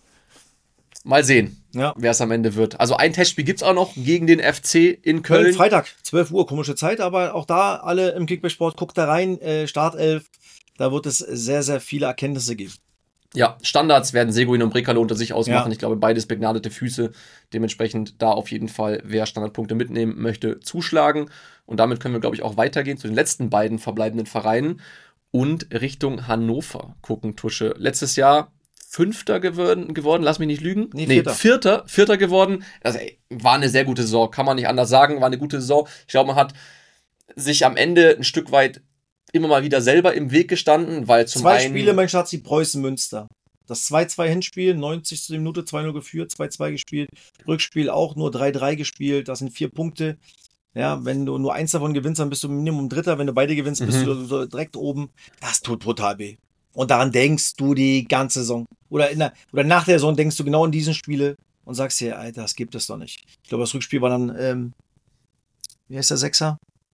Mal sehen, ja. wer es am Ende wird. Also ein Testspiel gibt es auch noch gegen den FC in Köln. Freitag, 12 Uhr, komische Zeit, aber auch da alle im Kickbase-Sport, guckt da rein, Startelf, da wird es sehr, sehr viele Erkenntnisse geben. Ja, Standards werden Seguin und Brekalo unter sich ausmachen. Ja. Ich glaube, beides begnadete Füße. Dementsprechend da auf jeden Fall, wer Standardpunkte mitnehmen möchte, zuschlagen. Und damit können wir, glaube ich, auch weitergehen zu den letzten beiden verbleibenden Vereinen und Richtung Hannover gucken, Tusche. Letztes Jahr Fünfter geworden, lass mich nicht lügen. Nee, Vierter geworden. Also, war eine sehr gute Saison, kann man nicht anders sagen, war eine gute Saison. Ich glaube, man hat sich am Ende ein Stück weit immer mal wieder selber im Weg gestanden, weil zum 2 einen... Spiele, mein Schatz, die Preußen-Münster. Das 2-2 Hinspiel, 90. Minute 2-0 geführt, 2-2 gespielt. Rückspiel auch nur 3-3 gespielt, das sind 4 Punkte. Ja, wenn du nur eins davon gewinnst, dann bist du Minimum Dritter. Wenn du beide gewinnst, bist du so direkt oben. Das tut brutal weh. Und daran denkst du die ganze Saison. Oder nach der Saison denkst du genau an diesen Spiele und sagst dir, Alter, das gibt es doch nicht. Ich glaube, das Rückspiel war dann, wie heißt der Sechser?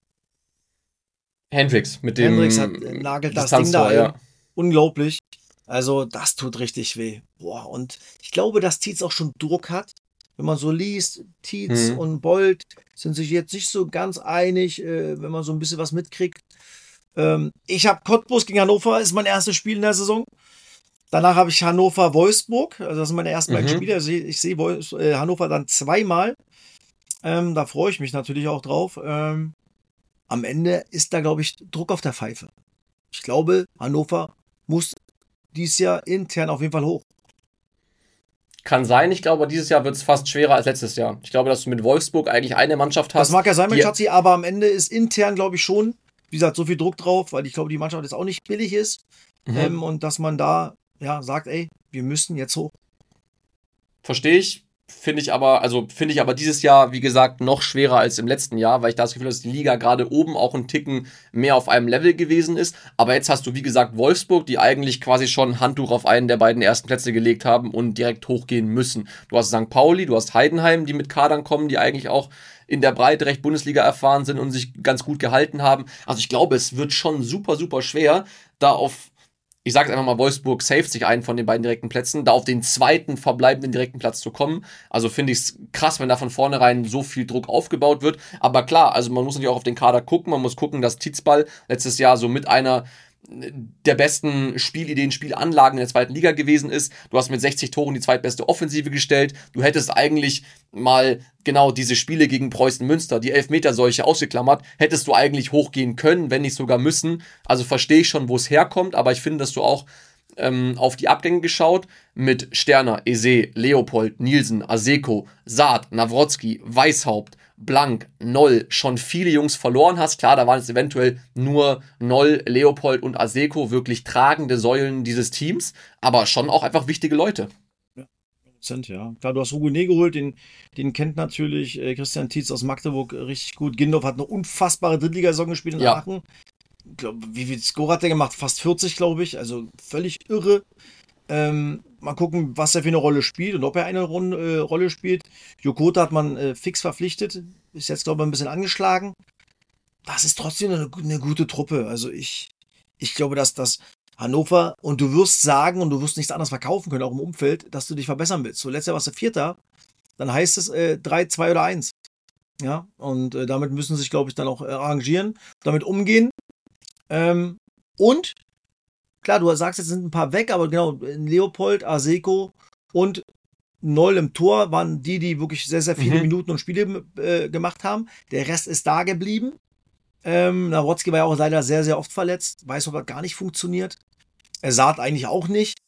Hendricks mit dem Hendricks nagelt das Ding da ein. Ja. Unglaublich. Also, das tut richtig weh. Boah, und ich glaube, dass Tietz auch schon Druck hat. Wenn man so liest, Tietz und Bold sind sich jetzt nicht so ganz einig, wenn man so ein bisschen was mitkriegt. Ich habe Cottbus gegen Hannover, ist mein erstes Spiel in der Saison. Danach habe ich Hannover-Wolfsburg, also das sind meine ersten beiden Spiele. Also ich sehe Hannover dann zweimal. Da freue ich mich natürlich auch drauf. Am Ende ist da, glaube ich, Druck auf der Pfeife. Ich glaube, Hannover muss dieses Jahr intern auf jeden Fall hoch. Kann sein, ich glaube, dieses Jahr wird es fast schwerer als letztes Jahr. Ich glaube, dass du mit Wolfsburg eigentlich eine Mannschaft hast. Das mag ja sein, mein Schatzi, aber am Ende ist intern, glaube ich, schon, wie gesagt, so viel Druck drauf, weil ich glaube, die Mannschaft jetzt auch nicht billig ist. Und dass man da sagt, ey, wir müssen jetzt hoch. Verstehe ich. Finde ich aber dieses Jahr, wie gesagt, noch schwerer als im letzten Jahr, weil ich das Gefühl habe, dass die Liga gerade oben auch einen Ticken mehr auf einem Level gewesen ist. Aber jetzt hast du, wie gesagt, Wolfsburg, die eigentlich quasi schon ein Handtuch auf einen der beiden ersten Plätze gelegt haben und direkt hochgehen müssen. Du hast St. Pauli, du hast Heidenheim, die mit Kadern kommen, die eigentlich auch in der Breite recht Bundesliga erfahren sind und sich ganz gut gehalten haben. Also ich glaube, es wird schon super, super schwer, da auf, ich sage einfach mal, Wolfsburg saved sich einen von den beiden direkten Plätzen, da auf den zweiten verbleibenden direkten Platz zu kommen. Also finde ich es krass, wenn da von vornherein so viel Druck aufgebaut wird. Aber klar, also man muss natürlich auch auf den Kader gucken. Man muss gucken, dass Tietzball letztes Jahr so mit einer der besten Spielideen, Spielanlagen in der zweiten Liga gewesen ist. Du hast mit 60 Toren die zweitbeste Offensive gestellt. Du hättest eigentlich mal genau diese Spiele gegen Preußen Münster, die Elfmeterseuche ausgeklammert, hättest du eigentlich hochgehen können, wenn nicht sogar müssen. Also verstehe ich schon, wo es herkommt, aber ich finde, dass du auch auf die Abgänge geschaut mit Sterner, Eze, Leopold, Nielsen, Aseko, Saad, Nawrotzki, Weishaupt, blank, Noll, schon viele Jungs verloren hast. Klar, da waren es eventuell nur Noll, Leopold und Aseko, wirklich tragende Säulen dieses Teams, aber schon auch einfach wichtige Leute. Ja. Klar, du hast Hugonet geholt, den kennt natürlich Christian Tietz aus Magdeburg richtig gut. Gindorf hat eine unfassbare Drittligasaison gespielt in Aachen. Ich glaube, wie viel Score hat der gemacht? Fast 40, glaube ich. Also völlig irre. Mal gucken, was er für eine Rolle spielt und ob er eine Rolle spielt. Jokota hat man fix verpflichtet. Ist jetzt, glaube ich, ein bisschen angeschlagen. Das ist trotzdem eine gute Truppe. Also ich glaube, dass das Hannover, und du wirst sagen, und du wirst nichts anderes verkaufen können, auch im Umfeld, dass du dich verbessern willst. So, letztes Jahr warst du Vierter, dann heißt es 3, 2 oder 1. Ja, und damit müssen sie sich, glaube ich, dann auch arrangieren, damit umgehen. Und, klar, du sagst, jetzt sind ein paar weg, aber genau, Leopold, Aseko und Noll im Tor waren die wirklich sehr, sehr viele Minuten und Spiele gemacht haben. Der Rest ist da geblieben. Nawrocki war ja auch leider sehr, sehr oft verletzt. Weiß, ob das gar nicht funktioniert. Er Saat eigentlich auch nicht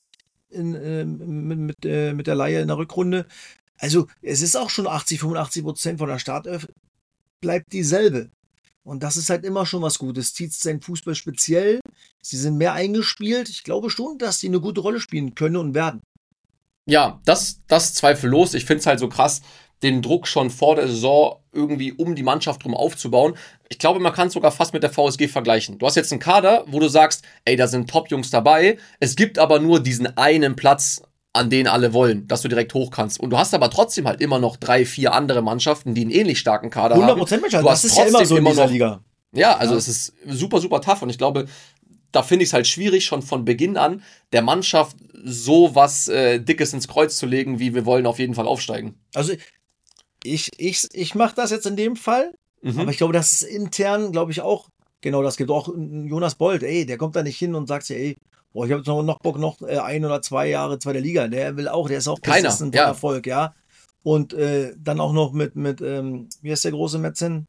mit der Leihe in der Rückrunde. Also es ist auch schon 80-85% von der Startelf bleibt dieselbe. Und das ist halt immer schon was Gutes. Zieht seinen Fußball speziell. Sie sind mehr eingespielt. Ich glaube schon, dass sie eine gute Rolle spielen können und werden. Ja, das zweifellos. Ich finde es halt so krass, den Druck schon vor der Saison irgendwie um die Mannschaft drum aufzubauen. Ich glaube, man kann es sogar fast mit der VSG vergleichen. Du hast jetzt einen Kader, wo du sagst, ey, da sind Top-Jungs dabei. Es gibt aber nur diesen einen Platz, an den alle wollen, dass du direkt hoch kannst. Und du hast aber trotzdem halt immer noch 3, 4 andere Mannschaften, die einen ähnlich starken Kader 100% haben. 100%, das ist ja immer so in dieser Liga. Ja, also es ist super, super tough. Und ich glaube, da finde ich es halt schwierig, schon von Beginn an der Mannschaft so was Dickes ins Kreuz zu legen, wie wir wollen auf jeden Fall aufsteigen. Also ich mache das jetzt in dem Fall, aber ich glaube, das ist intern, glaube ich, auch genau das gibt. Auch Jonas Bold, ey, der kommt da nicht hin und sagt sich, ey, boah, ich habe jetzt noch Bock, noch 1 oder 2 Jahre zweite Liga. Der will auch, der ist auch persistent von Erfolg, ja. Und dann auch noch mit wie heißt der große Metzen?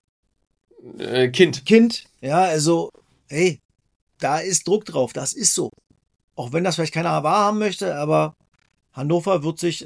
Kind, ja, also, ey, da ist Druck drauf, das ist so. Auch wenn das vielleicht keiner wahrhaben möchte, aber Hannover wird sich,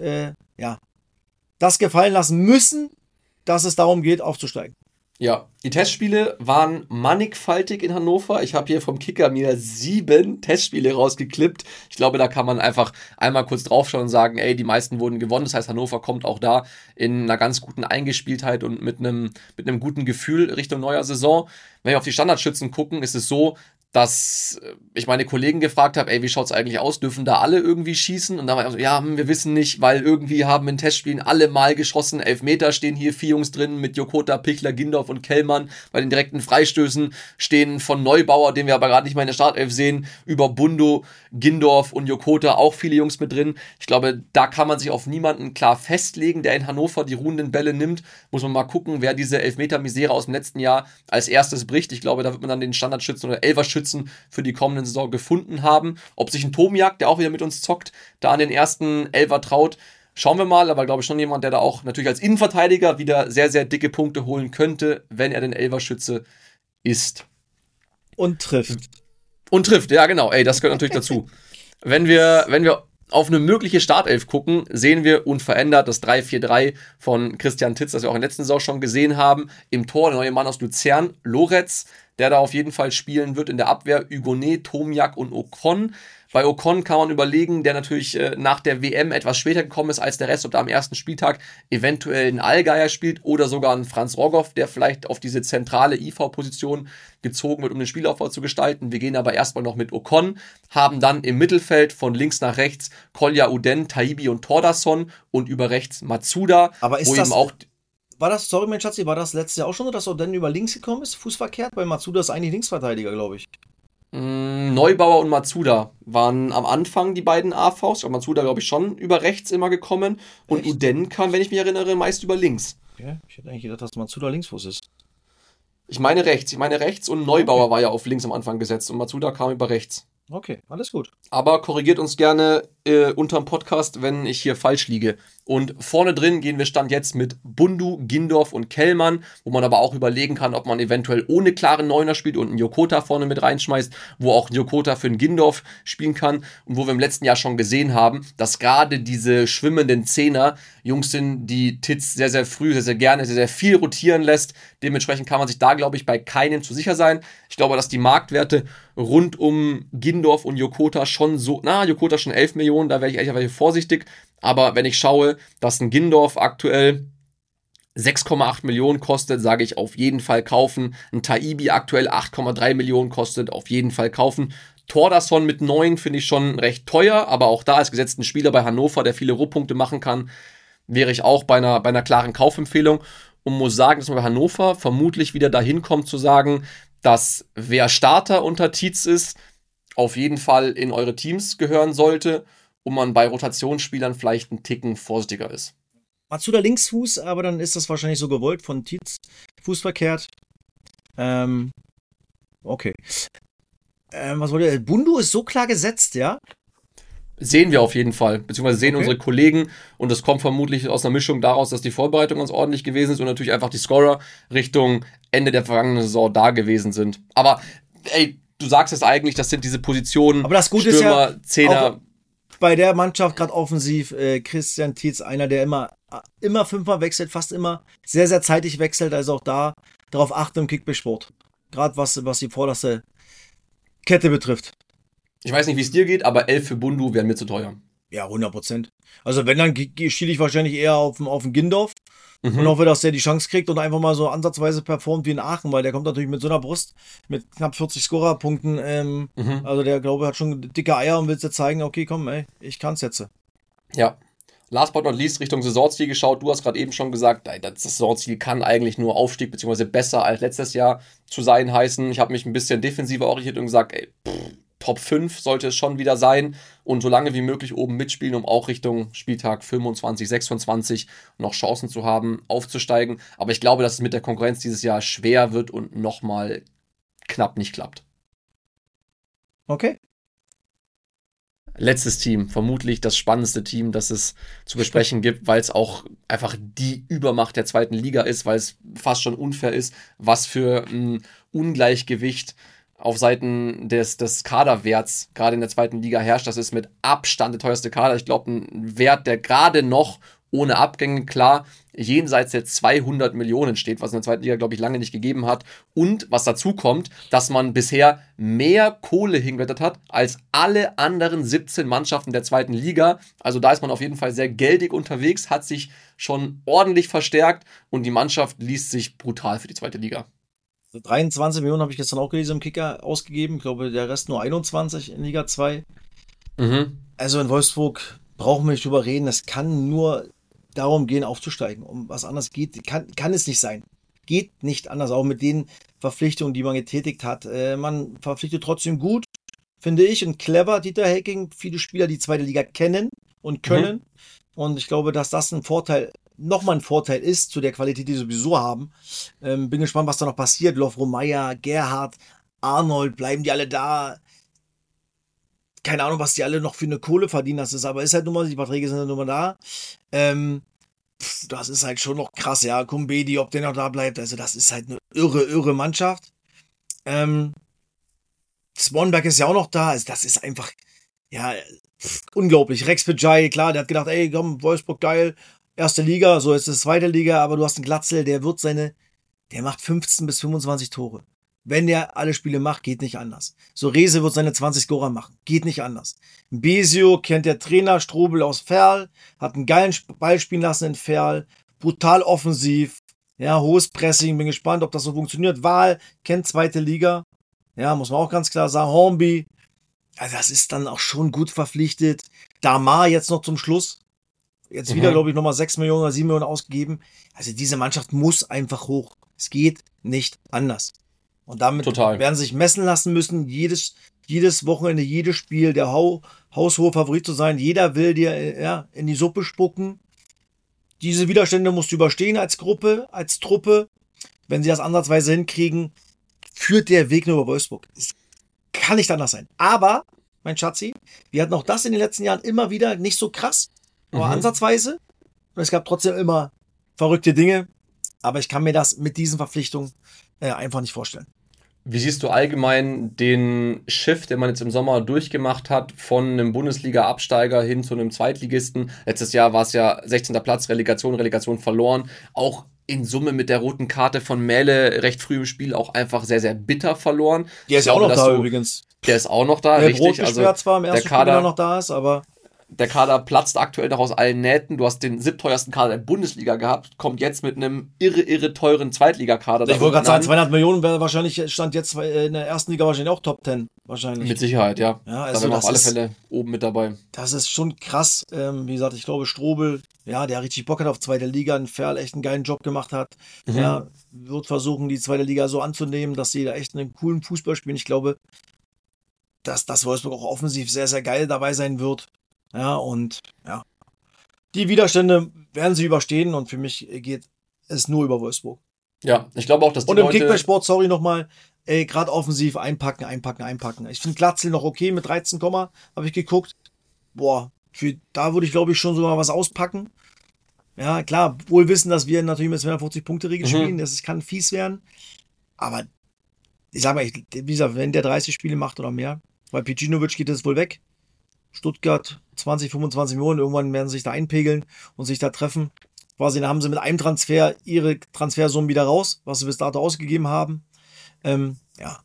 das gefallen lassen müssen, dass es darum geht, aufzusteigen. Ja, die Testspiele waren mannigfaltig in Hannover. Ich habe hier vom Kicker mir 7 Testspiele rausgeklippt. Ich glaube, da kann man einfach einmal kurz draufschauen und sagen, ey, die meisten wurden gewonnen. Das heißt, Hannover kommt auch da in einer ganz guten Eingespieltheit und mit einem guten Gefühl Richtung neuer Saison. Wenn wir auf die Standardschützen gucken, ist es so, dass ich meine Kollegen gefragt habe, ey, wie schaut's eigentlich aus? Dürfen da alle irgendwie schießen? Und dann war ich so, ja, wir wissen nicht, weil irgendwie haben in Testspielen alle mal geschossen. 11 Meter stehen hier 4 Jungs drin mit Jokota, Pichler, Gindorf und Kellmann. Bei den direkten Freistößen stehen von Neubauer, den wir aber gerade nicht mal in der Startelf sehen, über Bundo, Gindorf und Jokota auch viele Jungs mit drin. Ich glaube, da kann man sich auf niemanden klar festlegen, der in Hannover die ruhenden Bälle nimmt. Muss man mal gucken, wer diese 11-Meter-Misere aus dem letzten Jahr als erstes bricht. Ich glaube, da wird man dann den Standardschützen oder Elferschützen für die kommende Saison gefunden haben. Ob sich ein Tomiak, der auch wieder mit uns zockt, da an den ersten Elfer traut, schauen wir mal. Aber glaube ich schon jemand, der da auch natürlich als Innenverteidiger wieder sehr, sehr dicke Punkte holen könnte, wenn er den Elferschütze ist. Und trifft. Ja genau. Ey, das gehört natürlich dazu. Wenn wir auf eine mögliche Startelf gucken, sehen wir unverändert das 3-4-3 von Christian Tietz, das wir auch in der letzten Saison schon gesehen haben. Im Tor der neue Mann aus Luzern, Loretz, der da auf jeden Fall spielen wird in der Abwehr. Hugonet, Tomiak und Ocon. Bei Ocon kann man überlegen, der natürlich nach der WM etwas später gekommen ist als der Rest, ob da am ersten Spieltag eventuell ein Allgeier spielt oder sogar ein Franz Rogoff, der vielleicht auf diese zentrale IV-Position gezogen wird, um den Spielaufbau zu gestalten. Wir gehen aber erstmal noch mit Ocon, haben dann im Mittelfeld von links nach rechts Kolja Uden, Taibi und Thordarson und über rechts Matsuda. Aber ist das auch... War das, sorry mein Schatzi, war das letztes Jahr auch schon so, dass Uden über links gekommen ist, fußverkehrt? Weil Matsuda ist eigentlich Linksverteidiger, glaube ich. Neubauer und Matsuda waren am Anfang die beiden AVs. Und Matsuda, glaube ich, schon über rechts immer gekommen. Und echt? Uden kam, wenn ich mich erinnere, meist über links. Ja, ich hätte eigentlich gedacht, dass Matsuda Linksfuß ist. Ich meine rechts und Neubauer war ja auf links am Anfang gesetzt und Matsuda kam über rechts. Okay, alles gut. Aber korrigiert uns gerne unterm Podcast, wenn ich hier falsch liege. Und vorne drin gehen wir Stand jetzt mit Bundu, Gindorf und Kellmann, wo man aber auch überlegen kann, ob man eventuell ohne klaren Neuner spielt und einen Jokota vorne mit reinschmeißt, wo auch ein Jokota für einen Gindorf spielen kann. Und wo wir im letzten Jahr schon gesehen haben, dass gerade diese schwimmenden Zehner Jungs sind, die Titz sehr, sehr früh, sehr, sehr gerne, sehr, sehr viel rotieren lässt. Dementsprechend kann man sich da, glaube ich, bei keinem zu sicher sein. Ich glaube, dass die Marktwerte rund um Gindorf und Jokota schon so, Jokota schon 11 Millionen, da wäre ich ehrlich vorsichtig, aber wenn ich schaue, dass ein Gindorf aktuell 6,8 Millionen kostet, sage ich auf jeden Fall kaufen. Ein Taibi aktuell 8,3 Millionen kostet, auf jeden Fall kaufen. Thordarson mit 9 finde ich schon recht teuer, aber auch da als gesetzten Spieler bei Hannover, der viele Rohpunkte machen kann, wäre ich auch bei einer klaren Kaufempfehlung und muss sagen, dass man bei Hannover vermutlich wieder dahin kommt zu sagen, dass wer Starter unter Tietz ist, auf jeden Fall in eure Teams gehören sollte und man bei Rotationsspielern vielleicht einen Ticken vorsichtiger ist. Matsuda Linksfuß, aber dann ist das wahrscheinlich so gewollt von Tietz. Fußverkehrt. Okay. Was wollte er? Bundu ist so klar gesetzt, ja? Sehen wir auf jeden Fall, beziehungsweise sehen Okay. unsere Kollegen und das kommt vermutlich aus einer Mischung daraus, dass die Vorbereitung ganz ordentlich gewesen ist und natürlich einfach die Scorer Richtung Ende der vergangenen Saison da gewesen sind. Aber ey, du sagst es eigentlich, das sind diese Positionen, Aber das Gute Stürmer, ist ja, Zehner. bei der Mannschaft gerade offensiv, Christian Tietz, einer, der immer fünfmal wechselt, fast immer sehr, sehr zeitig wechselt, also auch da darauf achten im Kickbase-Sport. Gerade was die vorderste Kette betrifft. Ich weiß nicht, wie es dir geht, aber 11 für Bundu wären mir zu teuer. Ja, 100%. Also wenn, dann schiele ich wahrscheinlich eher auf den Gindorf und Mhm. hoffe, dass der die Chance kriegt und einfach mal so ansatzweise performt wie in Aachen, weil der kommt natürlich mit so einer Brust, mit knapp 40 Scorerpunkten. Mhm. Also der, glaube ich, hat schon dicke Eier und will jetzt zeigen, okay, komm, ey, ich kann's jetzt. Ja. Last but not least Richtung Saisonziel geschaut. Du hast gerade eben schon gesagt, das Saisonziel kann eigentlich nur Aufstieg beziehungsweise besser als letztes Jahr zu sein heißen. Ich habe mich ein bisschen defensiver orientiert und gesagt, ey, Top 5 sollte es schon wieder sein und so lange wie möglich oben mitspielen, um auch Richtung Spieltag 25, 26 noch Chancen zu haben, aufzusteigen. Aber ich glaube, dass es mit der Konkurrenz dieses Jahr schwer wird und nochmal knapp nicht klappt. Okay. Letztes Team, vermutlich das spannendste Team, das es zu besprechen gibt, weil es auch einfach die Übermacht der zweiten Liga ist, weil es fast schon unfair ist, was für ein Ungleichgewicht auf Seiten des Kaderwerts gerade in der zweiten Liga herrscht. Das ist mit Abstand der teuerste Kader. Ich glaube, ein Wert, der gerade noch ohne Abgänge, klar, jenseits der 200 Millionen steht, was in der zweiten Liga, glaube ich, lange nicht gegeben hat. Und was dazu kommt, dass man bisher mehr Kohle hingewettert hat als alle anderen 17 Mannschaften der zweiten Liga. Also da ist man auf jeden Fall sehr geldig unterwegs, hat sich schon ordentlich verstärkt und die Mannschaft liest sich brutal für die zweite Liga. 23 Millionen habe ich gestern auch gelesen im Kicker ausgegeben. Ich glaube, der Rest nur 21 in Liga 2. Mhm. Also in Wolfsburg brauchen wir nicht drüber reden. Es kann nur darum gehen, aufzusteigen. Um was anderes kann es nicht sein. Geht nicht anders, auch mit den Verpflichtungen, die man getätigt hat. Man verpflichtet trotzdem gut, finde ich, und clever, Dieter Hecking. Viele Spieler, die zweite Liga kennen und können. Und ich glaube, dass das nochmal ein Vorteil ist zu der Qualität, die sie sowieso haben. Bin gespannt, was da noch passiert. Lovro Meyer, Gerhard, Arnold, bleiben die alle da? Keine Ahnung, was die alle noch für eine Kohle verdienen, das ist, aber ist halt nun mal, die Verträge sind halt nun mal da. Das ist halt schon noch krass, ja. Kumbedi, ob der noch da bleibt, also das ist halt eine irre Mannschaft. Swanberg ist ja auch noch da, also das ist einfach, ja, unglaublich. Rex Bejai, klar, der hat gedacht, ey, komm, Wolfsburg, geil, erste Liga, so ist es zweite Liga, aber du hast einen Glatzel, der macht 15 bis 25 Tore. Wenn der alle Spiele macht, geht nicht anders. So Rese wird seine 20 Scorer machen. Geht nicht anders. Besio kennt der Trainer Strobel aus Ferl, hat einen geilen Ball spielen lassen in Ferl, brutal offensiv, ja, hohes Pressing, bin gespannt, ob das so funktioniert. Wahl kennt zweite Liga, ja, muss man auch ganz klar sagen. Hornby, also das ist dann auch schon gut verpflichtet. Damar jetzt noch zum Schluss. Jetzt wieder, glaube ich, nochmal 6 Millionen oder 7 Millionen ausgegeben. Also diese Mannschaft muss einfach hoch. Es geht nicht anders. Und damit werden sie sich messen lassen müssen, jedes Wochenende, jedes Spiel, der haushohe Favorit zu sein. Jeder will dir in die Suppe spucken. Diese Widerstände musst du überstehen als Gruppe, als Truppe. Wenn sie das ansatzweise hinkriegen, führt der Weg nur über Wolfsburg. Es kann nicht anders sein. Aber mein Schatzi. Wir hatten auch das in den letzten Jahren immer wieder nicht so krass, aber ansatzweise. Und es gab trotzdem immer verrückte Dinge. Aber ich kann mir das mit diesen Verpflichtungen einfach nicht vorstellen. Wie siehst du allgemein den Shift, den man jetzt im Sommer durchgemacht hat, von einem Bundesliga-Absteiger hin zu einem Zweitligisten? Letztes Jahr war es ja 16. Platz, Relegation verloren. Auch in Summe mit der roten Karte von Mähle recht früh im Spiel auch einfach sehr, sehr bitter verloren. Der ist ja auch noch da übrigens. Der ist auch noch da, richtig. Also zwar im ersten Spiel noch da ist, aber der Kader platzt aktuell noch aus allen Nähten. Du hast den 7. Kader der Bundesliga gehabt, kommt jetzt mit einem irre teuren Zweitligakader. Ich wollte gerade sagen, 200 Millionen wäre wahrscheinlich, stand jetzt in der ersten Liga wahrscheinlich auch Top 10. Wahrscheinlich. Mit Sicherheit, ja. Ja, da wären wir auf alle Fälle oben mit dabei. Das ist schon krass. Wie gesagt, ich glaube, Strobel, ja, der richtig Bock hat auf zweite Liga, ein Ferl echt einen geilen Job gemacht hat. Ja, wird versuchen, die zweite Liga so anzunehmen, dass sie da echt einen coolen Fußball spielen. Ich glaube, dass das Wolfsburg auch offensiv sehr, sehr geil dabei sein wird. Ja, und ja, die Widerstände werden sie überstehen und für mich geht es nur über Wolfsburg. Ja, ich glaube auch, dass die Und im Kickbase-Sport, sorry nochmal, gerade offensiv einpacken. Ich finde Glatzel noch okay mit 13, habe ich geguckt. Boah, da würde ich glaube ich schon sogar was auspacken. Ja, klar, wohl wissen, dass wir natürlich mit 250-Punkte-Regel spielen, das kann fies werden. Aber ich sag mal, wie gesagt, wenn der 30 Spiele macht oder mehr, bei Picinovic geht es wohl weg. Stuttgart 20, 25 Millionen, irgendwann werden sie sich da einpegeln und sich da treffen. Quasi, dann haben sie mit einem Transfer ihre Transfersummen wieder raus, was sie bis dato ausgegeben haben. Ja,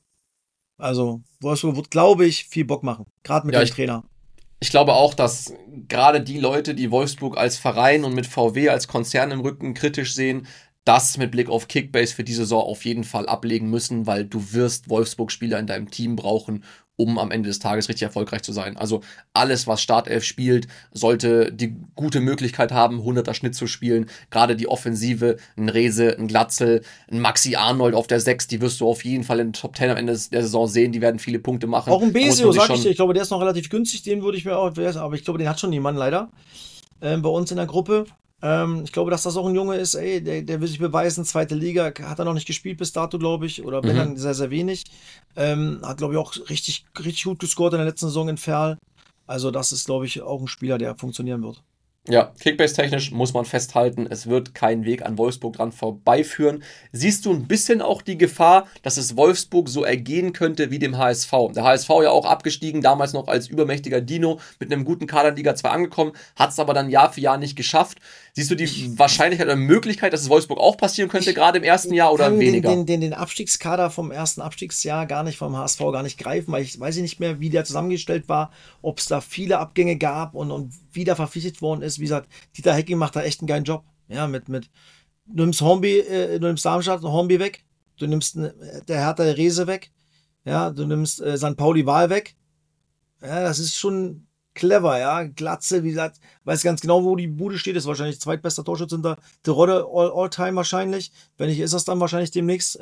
also Wolfsburg wird, glaube ich, viel Bock machen, gerade mit dem Trainer. Ich glaube auch, dass gerade die Leute, die Wolfsburg als Verein und mit VW als Konzern im Rücken kritisch sehen, das mit Blick auf Kickbase für die Saison auf jeden Fall ablegen müssen, weil du wirst Wolfsburg-Spieler in deinem Team brauchen, um am Ende des Tages richtig erfolgreich zu sein. Also alles, was Startelf spielt, sollte die gute Möglichkeit haben, 100er Schnitt zu spielen. Gerade die Offensive, ein Rese, ein Glatzel, ein Maxi Arnold auf der 6, die wirst du auf jeden Fall in den Top 10 am Ende der Saison sehen. Die werden viele Punkte machen. Auch ein Besio, sag ich dir. Ich glaube, der ist noch relativ günstig. Den würde ich mir auch, aber ich glaube, den hat schon jemand leider bei uns in der Gruppe. Ich glaube, dass das auch ein Junge ist, der will sich beweisen, zweite Liga, hat er noch nicht gespielt bis dato, glaube ich, oder wenn dann sehr, sehr wenig. Hat, glaube ich, auch richtig gut gescored in der letzten Saison in Ferl. Also das ist, glaube ich, auch ein Spieler, der funktionieren wird. Ja, Kickbase-technisch muss man festhalten, es wird kein Weg an Wolfsburg dran vorbeiführen. Siehst du ein bisschen auch die Gefahr, dass es Wolfsburg so ergehen könnte wie dem HSV? Der HSV ja auch abgestiegen, damals noch als übermächtiger Dino, mit einem guten Kader in Liga 2 angekommen, hat es aber dann Jahr für Jahr nicht geschafft. Siehst du die Wahrscheinlichkeit oder Möglichkeit, dass es Wolfsburg auch passieren könnte, gerade im ersten Jahr oder weniger? Den Abstiegskader vom ersten Abstiegsjahr gar nicht, vom HSV gar nicht greifen, weil ich weiß nicht mehr, wie der zusammengestellt war, ob es da viele Abgänge gab und wie der verpflichtet worden ist. Wie gesagt, Dieter Hecking macht da echt einen geilen Job. Ja, du nimmst Darmstadt und Hornby weg, du nimmst der Hertha Rese weg, ja, du nimmst St. Pauli Wahl weg. Ja, das ist schon clever, ja. Glatze, wie gesagt, weiß ganz genau, wo die Bude steht. Ist wahrscheinlich zweitbester Torschütze hinter Terodde All-Time wahrscheinlich. Wenn nicht, ist das dann wahrscheinlich demnächst.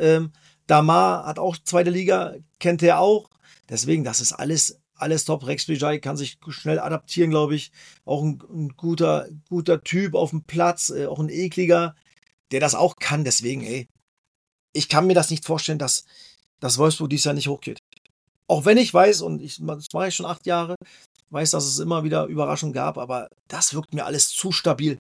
Damar hat auch zweite Liga, kennt er auch. Deswegen, das ist alles top. Rex Bijay kann sich schnell adaptieren, glaube ich. Auch ein guter Typ auf dem Platz, auch ein ekliger, der das auch kann. Deswegen, ich kann mir das nicht vorstellen, dass Wolfsburg dieses Jahr nicht hochgeht. Auch wenn ich weiß, und das mache ich schon 8 Jahre, weiß, dass es immer wieder Überraschungen gab, aber das wirkt mir alles zu stabil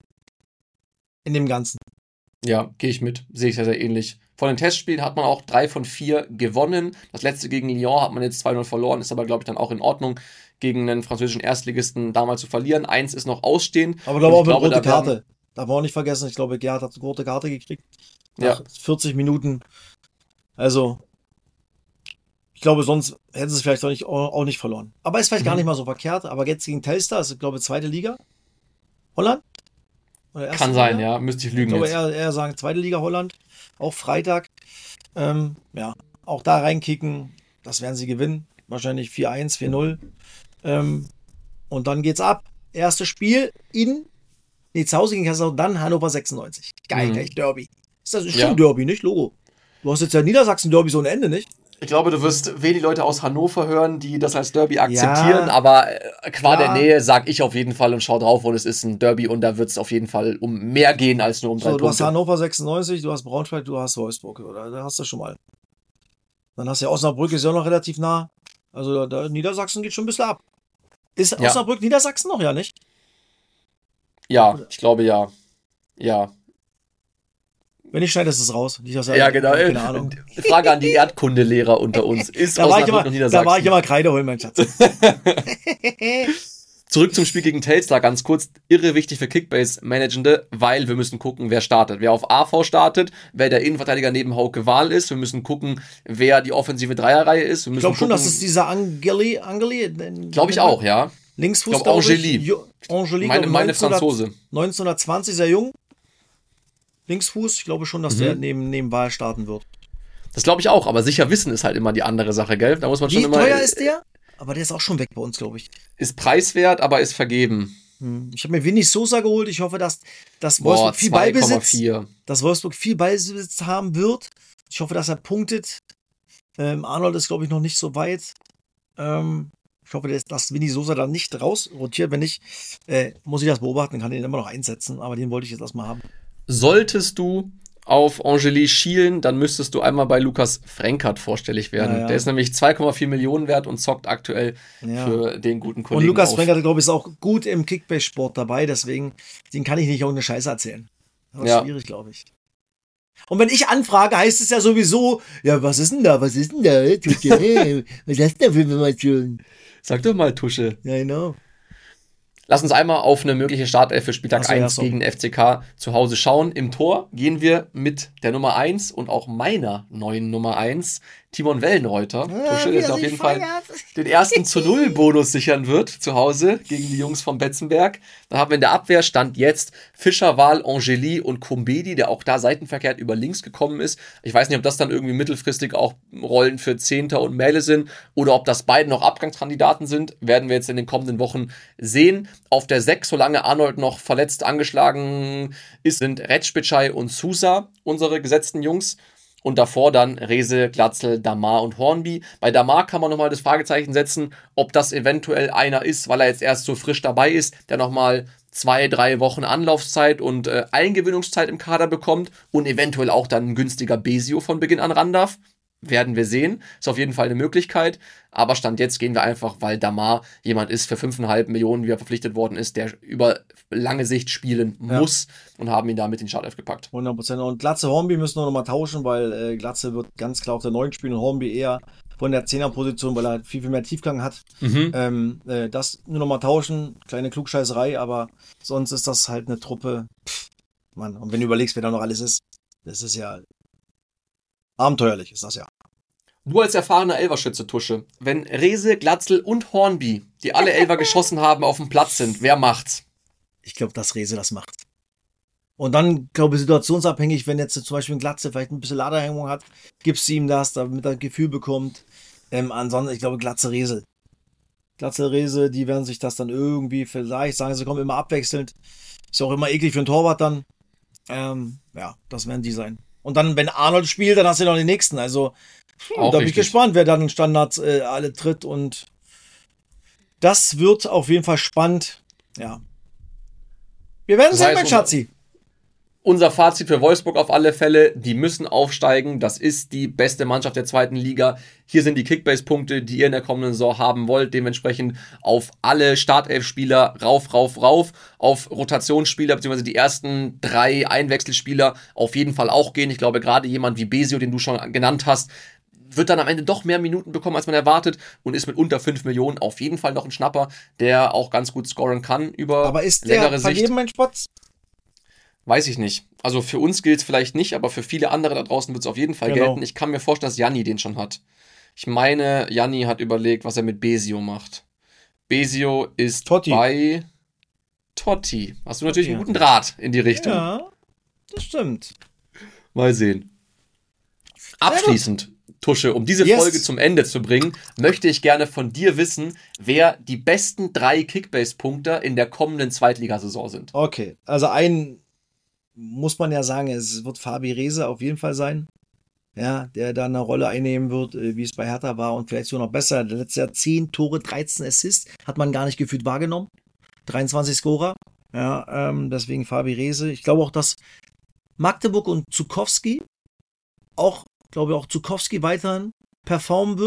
in dem Ganzen. Ja, gehe ich mit. Sehe ich sehr, sehr ähnlich. Von den Testspielen hat man auch 3 von 4 gewonnen. Das letzte gegen Lyon hat man jetzt 2-0 verloren, ist aber, glaube ich, dann auch in Ordnung, gegen einen französischen Erstligisten damals zu verlieren. 1 ist noch ausstehend. Aber glaube auch mit rote Karte. Darf man auch nicht vergessen, ich glaube, Gerhard hat eine rote Karte gekriegt. Nach 40 Minuten. Also, ich glaube, sonst hätten sie es vielleicht auch nicht verloren. Aber ist vielleicht gar nicht mal so verkehrt. Aber jetzt gegen Telstar, ist, glaube ich, zweite Liga. Holland? Kann sein, Liga? Ja. Müsste ich lügen. Ich glaube, eher sagen zweite Liga Holland. Auch Freitag. Ja, auch da reinkicken. Das werden sie gewinnen. Wahrscheinlich 4-1, 4-0. Und dann geht's ab. Erstes Spiel zu Hause gegen Kassel, dann Hannover 96. Geil, gleich Derby. Das ist schon Derby, nicht? Logo. Du hast jetzt ja Niedersachsen-Derby so ein Ende, nicht? Ich glaube, du wirst wenig Leute aus Hannover hören, die das als Derby akzeptieren, aber qua der Nähe sage ich auf jeden Fall und schau drauf, und es ist ein Derby und da wird es auf jeden Fall um mehr gehen als nur um 3 Punkte. Du hast Hannover 96, du hast Braunschweig, du hast Wolfsburg, oder? Da hast du schon mal. Dann hast du ja Osnabrück, ist ja noch relativ nah. Also Niedersachsen geht schon ein bisschen ab. Ist Ja. Osnabrück Niedersachsen noch, ja nicht? Ja, ich glaube ja. Ja. Wenn nicht, schneidest du es raus. Nicht, dass Ja, genau. Keine Ahnung. Frage an die Erdkundelehrer unter uns. Ist Da war ich Osnabrück immer, noch Niedersachsen? da war ich immer Kreide holen, mein Schatz. Zurück zum Spiel gegen Telstar, ganz kurz. Irre wichtig für Kickbase-Managende, weil wir müssen gucken, wer startet. Wer auf AV startet, wer der Innenverteidiger neben Hauke Wahl ist. Wir müssen gucken, wer die offensive Dreierreihe ist. Wir müssen Ich glaube schon, gucken, dass es dieser Angeli. glaube ich auch, ja. Linksfuß, Ich glaube, Angeli. Angeli, Meine Franzose. 1920, sehr jung. Linksfuß, ich glaube schon, dass der neben Wahl starten wird. Das glaube ich auch, aber sicher wissen ist halt immer die andere Sache, gell? Da muss man schon Wie immer. teuer ist der? Aber der ist auch schon weg bei uns, glaube ich. Ist preiswert, aber ist vergeben. Ich habe mir Vinny Sosa geholt. Ich hoffe, dass Boah, Wolfsburg viel Ballbesitz, 2,4. dass Wolfsburg viel Ballbesitz haben wird. Ich hoffe, dass er punktet. Arnold ist, glaube ich, noch nicht so weit. Ich hoffe, dass Vinny Sosa da nicht rausrotiert. Wenn nicht, muss ich das beobachten, kann ich den immer noch einsetzen. Aber den wollte ich jetzt erstmal haben. Solltest du auf Angeli schielen, dann müsstest du einmal bei Lukas Frenkert vorstellig werden. Ja. Der ist nämlich 2,4 Millionen wert und zockt aktuell für den guten Kollegen Und Lukas auf. Frenkert, glaube ich, ist auch gut im Kickbase-Sport dabei. Deswegen, den kann ich nicht irgendeine Scheiße erzählen. Das ist schwierig, glaube ich. Und wenn ich anfrage, heißt es ja sowieso, ja, was ist denn da? Was hast du denn für Informationen? Sag doch mal, Tusche. Ja, genau. Lass uns einmal auf eine mögliche Startelf für Spieltag Ach so, ja, 1 so. gegen den FCK zu Hause schauen. Im Tor gehen wir mit der Nummer 1 und auch meiner neuen Nummer 1, Timon Wellenreuter. Tusche, der auf jeden Fall den ersten zu 0 Bonus sichern wird zu Hause gegen die Jungs vom Betzenberg. Dann haben wir in der Abwehr Stand jetzt Fischer, Wahl, Angeli und Kumbedi, der auch da seitenverkehrt über links gekommen ist. Ich weiß nicht, ob das dann irgendwie mittelfristig auch Rollen für Zehnter und Mähle sind oder ob das beide noch Abgangskandidaten sind, werden wir jetzt in den kommenden Wochen sehen. Auf der 6, solange Arnold noch verletzt angeschlagen ist, sind Retschbitschei und Sousa unsere gesetzten Jungs. Und davor dann Rehse, Glatzel, Damar und Hornby. Bei Damar kann man nochmal das Fragezeichen setzen, ob das eventuell einer ist, weil er jetzt erst so frisch dabei ist, der nochmal 2-3 Wochen Anlaufzeit und Eingewöhnungszeit im Kader bekommt und eventuell auch dann ein günstiger Besio von Beginn an ran darf. Werden wir sehen. Ist auf jeden Fall eine Möglichkeit. Aber Stand jetzt gehen wir einfach, weil Damar jemand ist für 5,5 Millionen, wie er verpflichtet worden ist, der über lange Sicht spielen muss und haben ihn da mit in die Startelf gepackt. 100%. Und Glatze, Hornby müssen wir nochmal tauschen, weil Glatze wird ganz klar auf der 9 spielen und Hornby eher von der 10er-Position, weil er halt viel, viel mehr Tiefgang hat. Das nur nochmal tauschen, kleine Klugscheißerei, aber sonst ist das halt eine Truppe. Mann, und wenn du überlegst, wer da noch alles ist, das ist ja abenteuerlich, ist das ja. Du als erfahrener Elverschütze, Tusche, wenn Rehse, Glatzel und Hornby, die alle Elfer geschossen haben, auf dem Platz sind, wer macht's? Ich glaube, dass Rehse das macht. Und dann, glaube ich, situationsabhängig, wenn jetzt zum Beispiel ein Glatze vielleicht ein bisschen Ladehemmung hat, gibst du ihm das, damit er ein Gefühl bekommt. Ansonsten, ich glaube, Glatze, Rehse. Glatze, Rehse, die werden sich das dann irgendwie vielleicht sagen, sie kommen immer abwechselnd. Ist ja auch immer eklig für einen Torwart dann. Ja, das werden die sein. Und dann, wenn Arnold spielt, dann hast du noch den nächsten. Also, da bin ich gespannt, wer dann in Standards alle tritt. Und das wird auf jeden Fall spannend. Ja. Wir werden sehen, mein Schatzi. Unser Fazit für Wolfsburg auf alle Fälle, die müssen aufsteigen. Das ist die beste Mannschaft der zweiten Liga. Hier sind die Kickbase-Punkte, die ihr in der kommenden Saison haben wollt. Dementsprechend auf alle Startelf-Spieler rauf. Auf Rotationsspieler, beziehungsweise die ersten 3 Einwechselspieler auf jeden Fall auch gehen. Ich glaube, gerade jemand wie Besio, den du schon genannt hast, wird dann am Ende doch mehr Minuten bekommen, als man erwartet und ist mit unter 5 Millionen auf jeden Fall noch ein Schnapper, der auch ganz gut scoren kann über Aber ist längere der Sicht. vergeben, mein Spatz? Weiß ich nicht. Also für uns gilt es vielleicht nicht, aber für viele andere da draußen wird es auf jeden Fall gelten. Ich kann mir vorstellen, dass Janni den schon hat. Ich meine, Janni hat überlegt, was er mit Besio macht. Besio ist bei Totti. Hast du natürlich einen guten Draht in die Richtung. Ja, das stimmt. Mal sehen. Abschließend, Tusche, um diese Folge zum Ende zu bringen, möchte ich gerne von dir wissen, wer die besten 3 Kickbase-Punkter in der kommenden Zweitligasaison sind. Okay, also einen muss man ja sagen, es wird Fabi Rehse auf jeden Fall sein. Ja, der da eine Rolle einnehmen wird, wie es bei Hertha war und vielleicht sogar noch besser. Letztes Jahr 10 Tore, 13 Assists, hat man gar nicht gefühlt wahrgenommen. 23 Scorer. Ja, deswegen Fabi Rehse. Ich glaube auch, dass Magdeburg und Zukowski auch Zukowski weiterhin performen wird.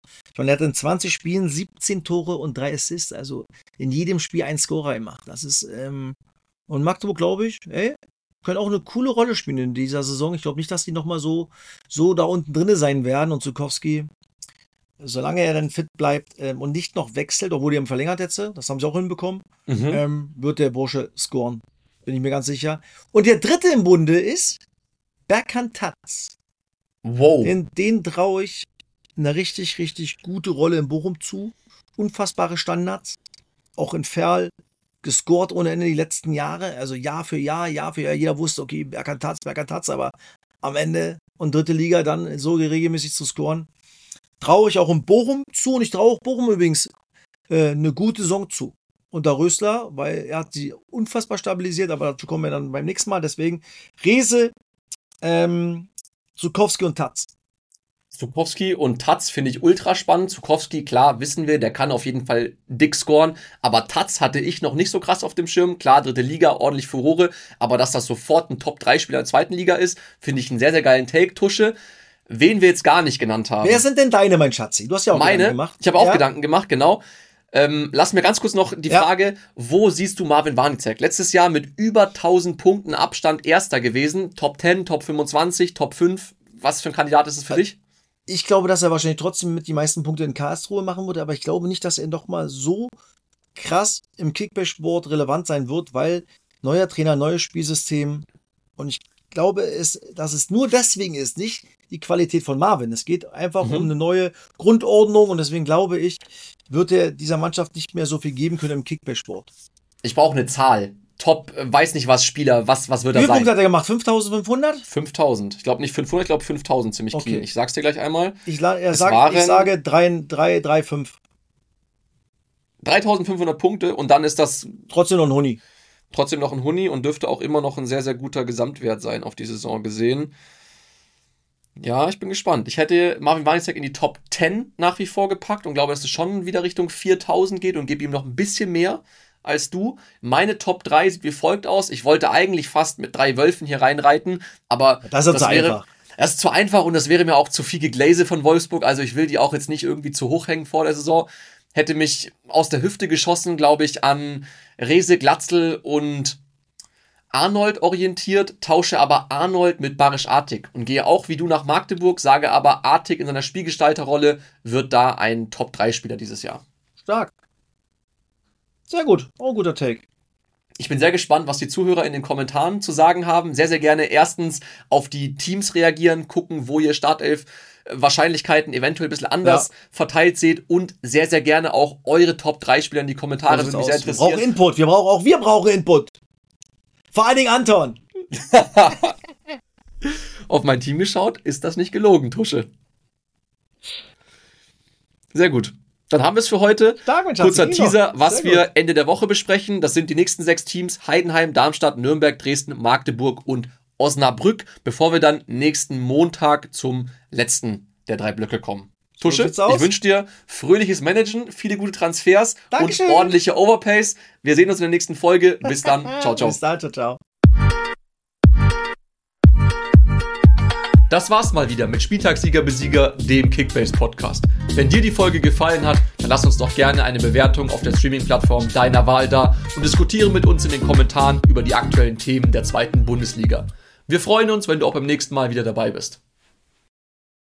Ich meine, er hat in 20 Spielen 17 Tore und 3 Assists, also in jedem Spiel einen Scorer gemacht. Das ist, und Magdeburg, glaube ich, können auch eine coole Rolle spielen in dieser Saison. Ich glaube nicht, dass die nochmal so da unten drin sein werden. Und Zukowski, solange er dann fit bleibt und nicht noch wechselt, obwohl die haben verlängert jetzt, das haben sie auch hinbekommen, wird der Bursche scoren. Bin ich mir ganz sicher. Und der dritte im Bunde ist Berkan Tatz. Wow. Den traue ich eine richtig, richtig gute Rolle in Bochum zu. Unfassbare Standards. Auch in Ferl gescored ohne Ende die letzten Jahre. Also Jahr für Jahr. Jeder wusste, okay, Berkan Tatz. Aber am Ende und dritte Liga dann so regelmäßig zu scoren, traue ich auch in Bochum zu. Und ich traue auch Bochum übrigens eine gute Saison zu. Unter Rösler, weil er hat sie unfassbar stabilisiert. Aber dazu kommen wir dann beim nächsten Mal. Deswegen Rehse, Zukowski und Tatz. Zukowski und Tatz finde ich ultra spannend. Zukowski, klar, wissen wir, der kann auf jeden Fall dick scoren. Aber Tatz hatte ich noch nicht so krass auf dem Schirm. Klar, dritte Liga, ordentlich Furore. Aber dass das sofort ein Top-3-Spieler der zweiten Liga ist, finde ich einen sehr, sehr geilen Take. Tusche, wen wir jetzt gar nicht genannt haben. Wer sind denn deine, mein Schatzi? Du hast ja auch Gedanken gemacht. Ich habe auch Gedanken gemacht, genau. Lass mir ganz kurz noch die Frage, wo siehst du Marvin Warnicek? Letztes Jahr mit über 1000 Punkten Abstand Erster gewesen. Top 10, Top 25, Top 5. Was für ein Kandidat ist es für dich? Ich glaube, dass er wahrscheinlich trotzdem mit die meisten Punkte in Karlsruhe machen wird, aber ich glaube nicht, dass er noch mal so krass im Kickbase-Sport relevant sein wird, weil neuer Trainer, neues Spielsystem, und ich glaube, dass es nur deswegen ist, nicht die Qualität von Marvin. Es geht einfach um eine neue Grundordnung und deswegen glaube ich, wird er dieser Mannschaft nicht mehr so viel geben können im Kickbase-Sport. Ich brauche eine Zahl. Top, weiß nicht was, Spieler, was wird er sein? Wie viele Punkte hat er gemacht? 5.500? 5.000. Ich glaube nicht 500, ich glaube 5.000 ziemlich clean. Ich sag's dir gleich einmal. Ich sage 3,5. 3.500 Punkte und dann ist das trotzdem noch ein Huni. Trotzdem noch ein Huni und dürfte auch immer noch ein sehr, sehr guter Gesamtwert sein auf die Saison gesehen. Ja, ich bin gespannt. Ich hätte Marvin Warnicek in die Top 10 nach wie vor gepackt und glaube, dass es schon wieder Richtung 4.000 geht und gebe ihm noch ein bisschen mehr als du. Meine Top 3 sieht wie folgt aus. Ich wollte eigentlich fast mit 3 Wölfen hier reinreiten, aber das ist zu einfach. Das ist zu einfach und das wäre mir auch zu viel Gegläse von Wolfsburg. Also ich will die auch jetzt nicht irgendwie zu hoch hängen vor der Saison. Hätte mich aus der Hüfte geschossen, glaube ich, an Rehse, Glatzel und Arnold orientiert, tausche aber Arnold mit Barisch Artig und gehe auch wie du nach Magdeburg, sage aber Artig in seiner Spielgestalterrolle wird da ein Top-3-Spieler dieses Jahr. Stark. Sehr gut, auch ein guter Take. Ich bin sehr gespannt, was die Zuhörer in den Kommentaren zu sagen haben. Sehr, sehr gerne erstens auf die Teams reagieren, gucken, wo ihr Startelf Wahrscheinlichkeiten eventuell ein bisschen anders verteilt seht und sehr, sehr gerne auch eure Top-3-Spieler in die Kommentare. Das würde mich sehr interessieren. Wir brauchen Input, wir brauchen Input. Vor allen Dingen Anton. Auf mein Team geschaut, ist das nicht gelogen, Tusche. Sehr gut. Dann haben wir es für heute. Kurzer Teaser, was wir Ende der Woche besprechen. Das sind die nächsten 6 Teams. Heidenheim, Darmstadt, Nürnberg, Dresden, Magdeburg und Osnabrück. Bevor wir dann nächsten Montag zum letzten der 3 Blöcke kommen. Tusche, ich wünsche dir fröhliches Managen, viele gute Transfers und ordentliche Overpays. Wir sehen uns in der nächsten Folge. Bis dann. Ciao, ciao. Bis dann, ciao, ciao. Das war's mal wieder mit Spieltagssieger Besieger, dem Kickbase-Podcast. Wenn dir die Folge gefallen hat, dann lass uns doch gerne eine Bewertung auf der Streaming-Plattform deiner Wahl da und diskutiere mit uns in den Kommentaren über die aktuellen Themen der 2. Bundesliga. Wir freuen uns, wenn du auch beim nächsten Mal wieder dabei bist.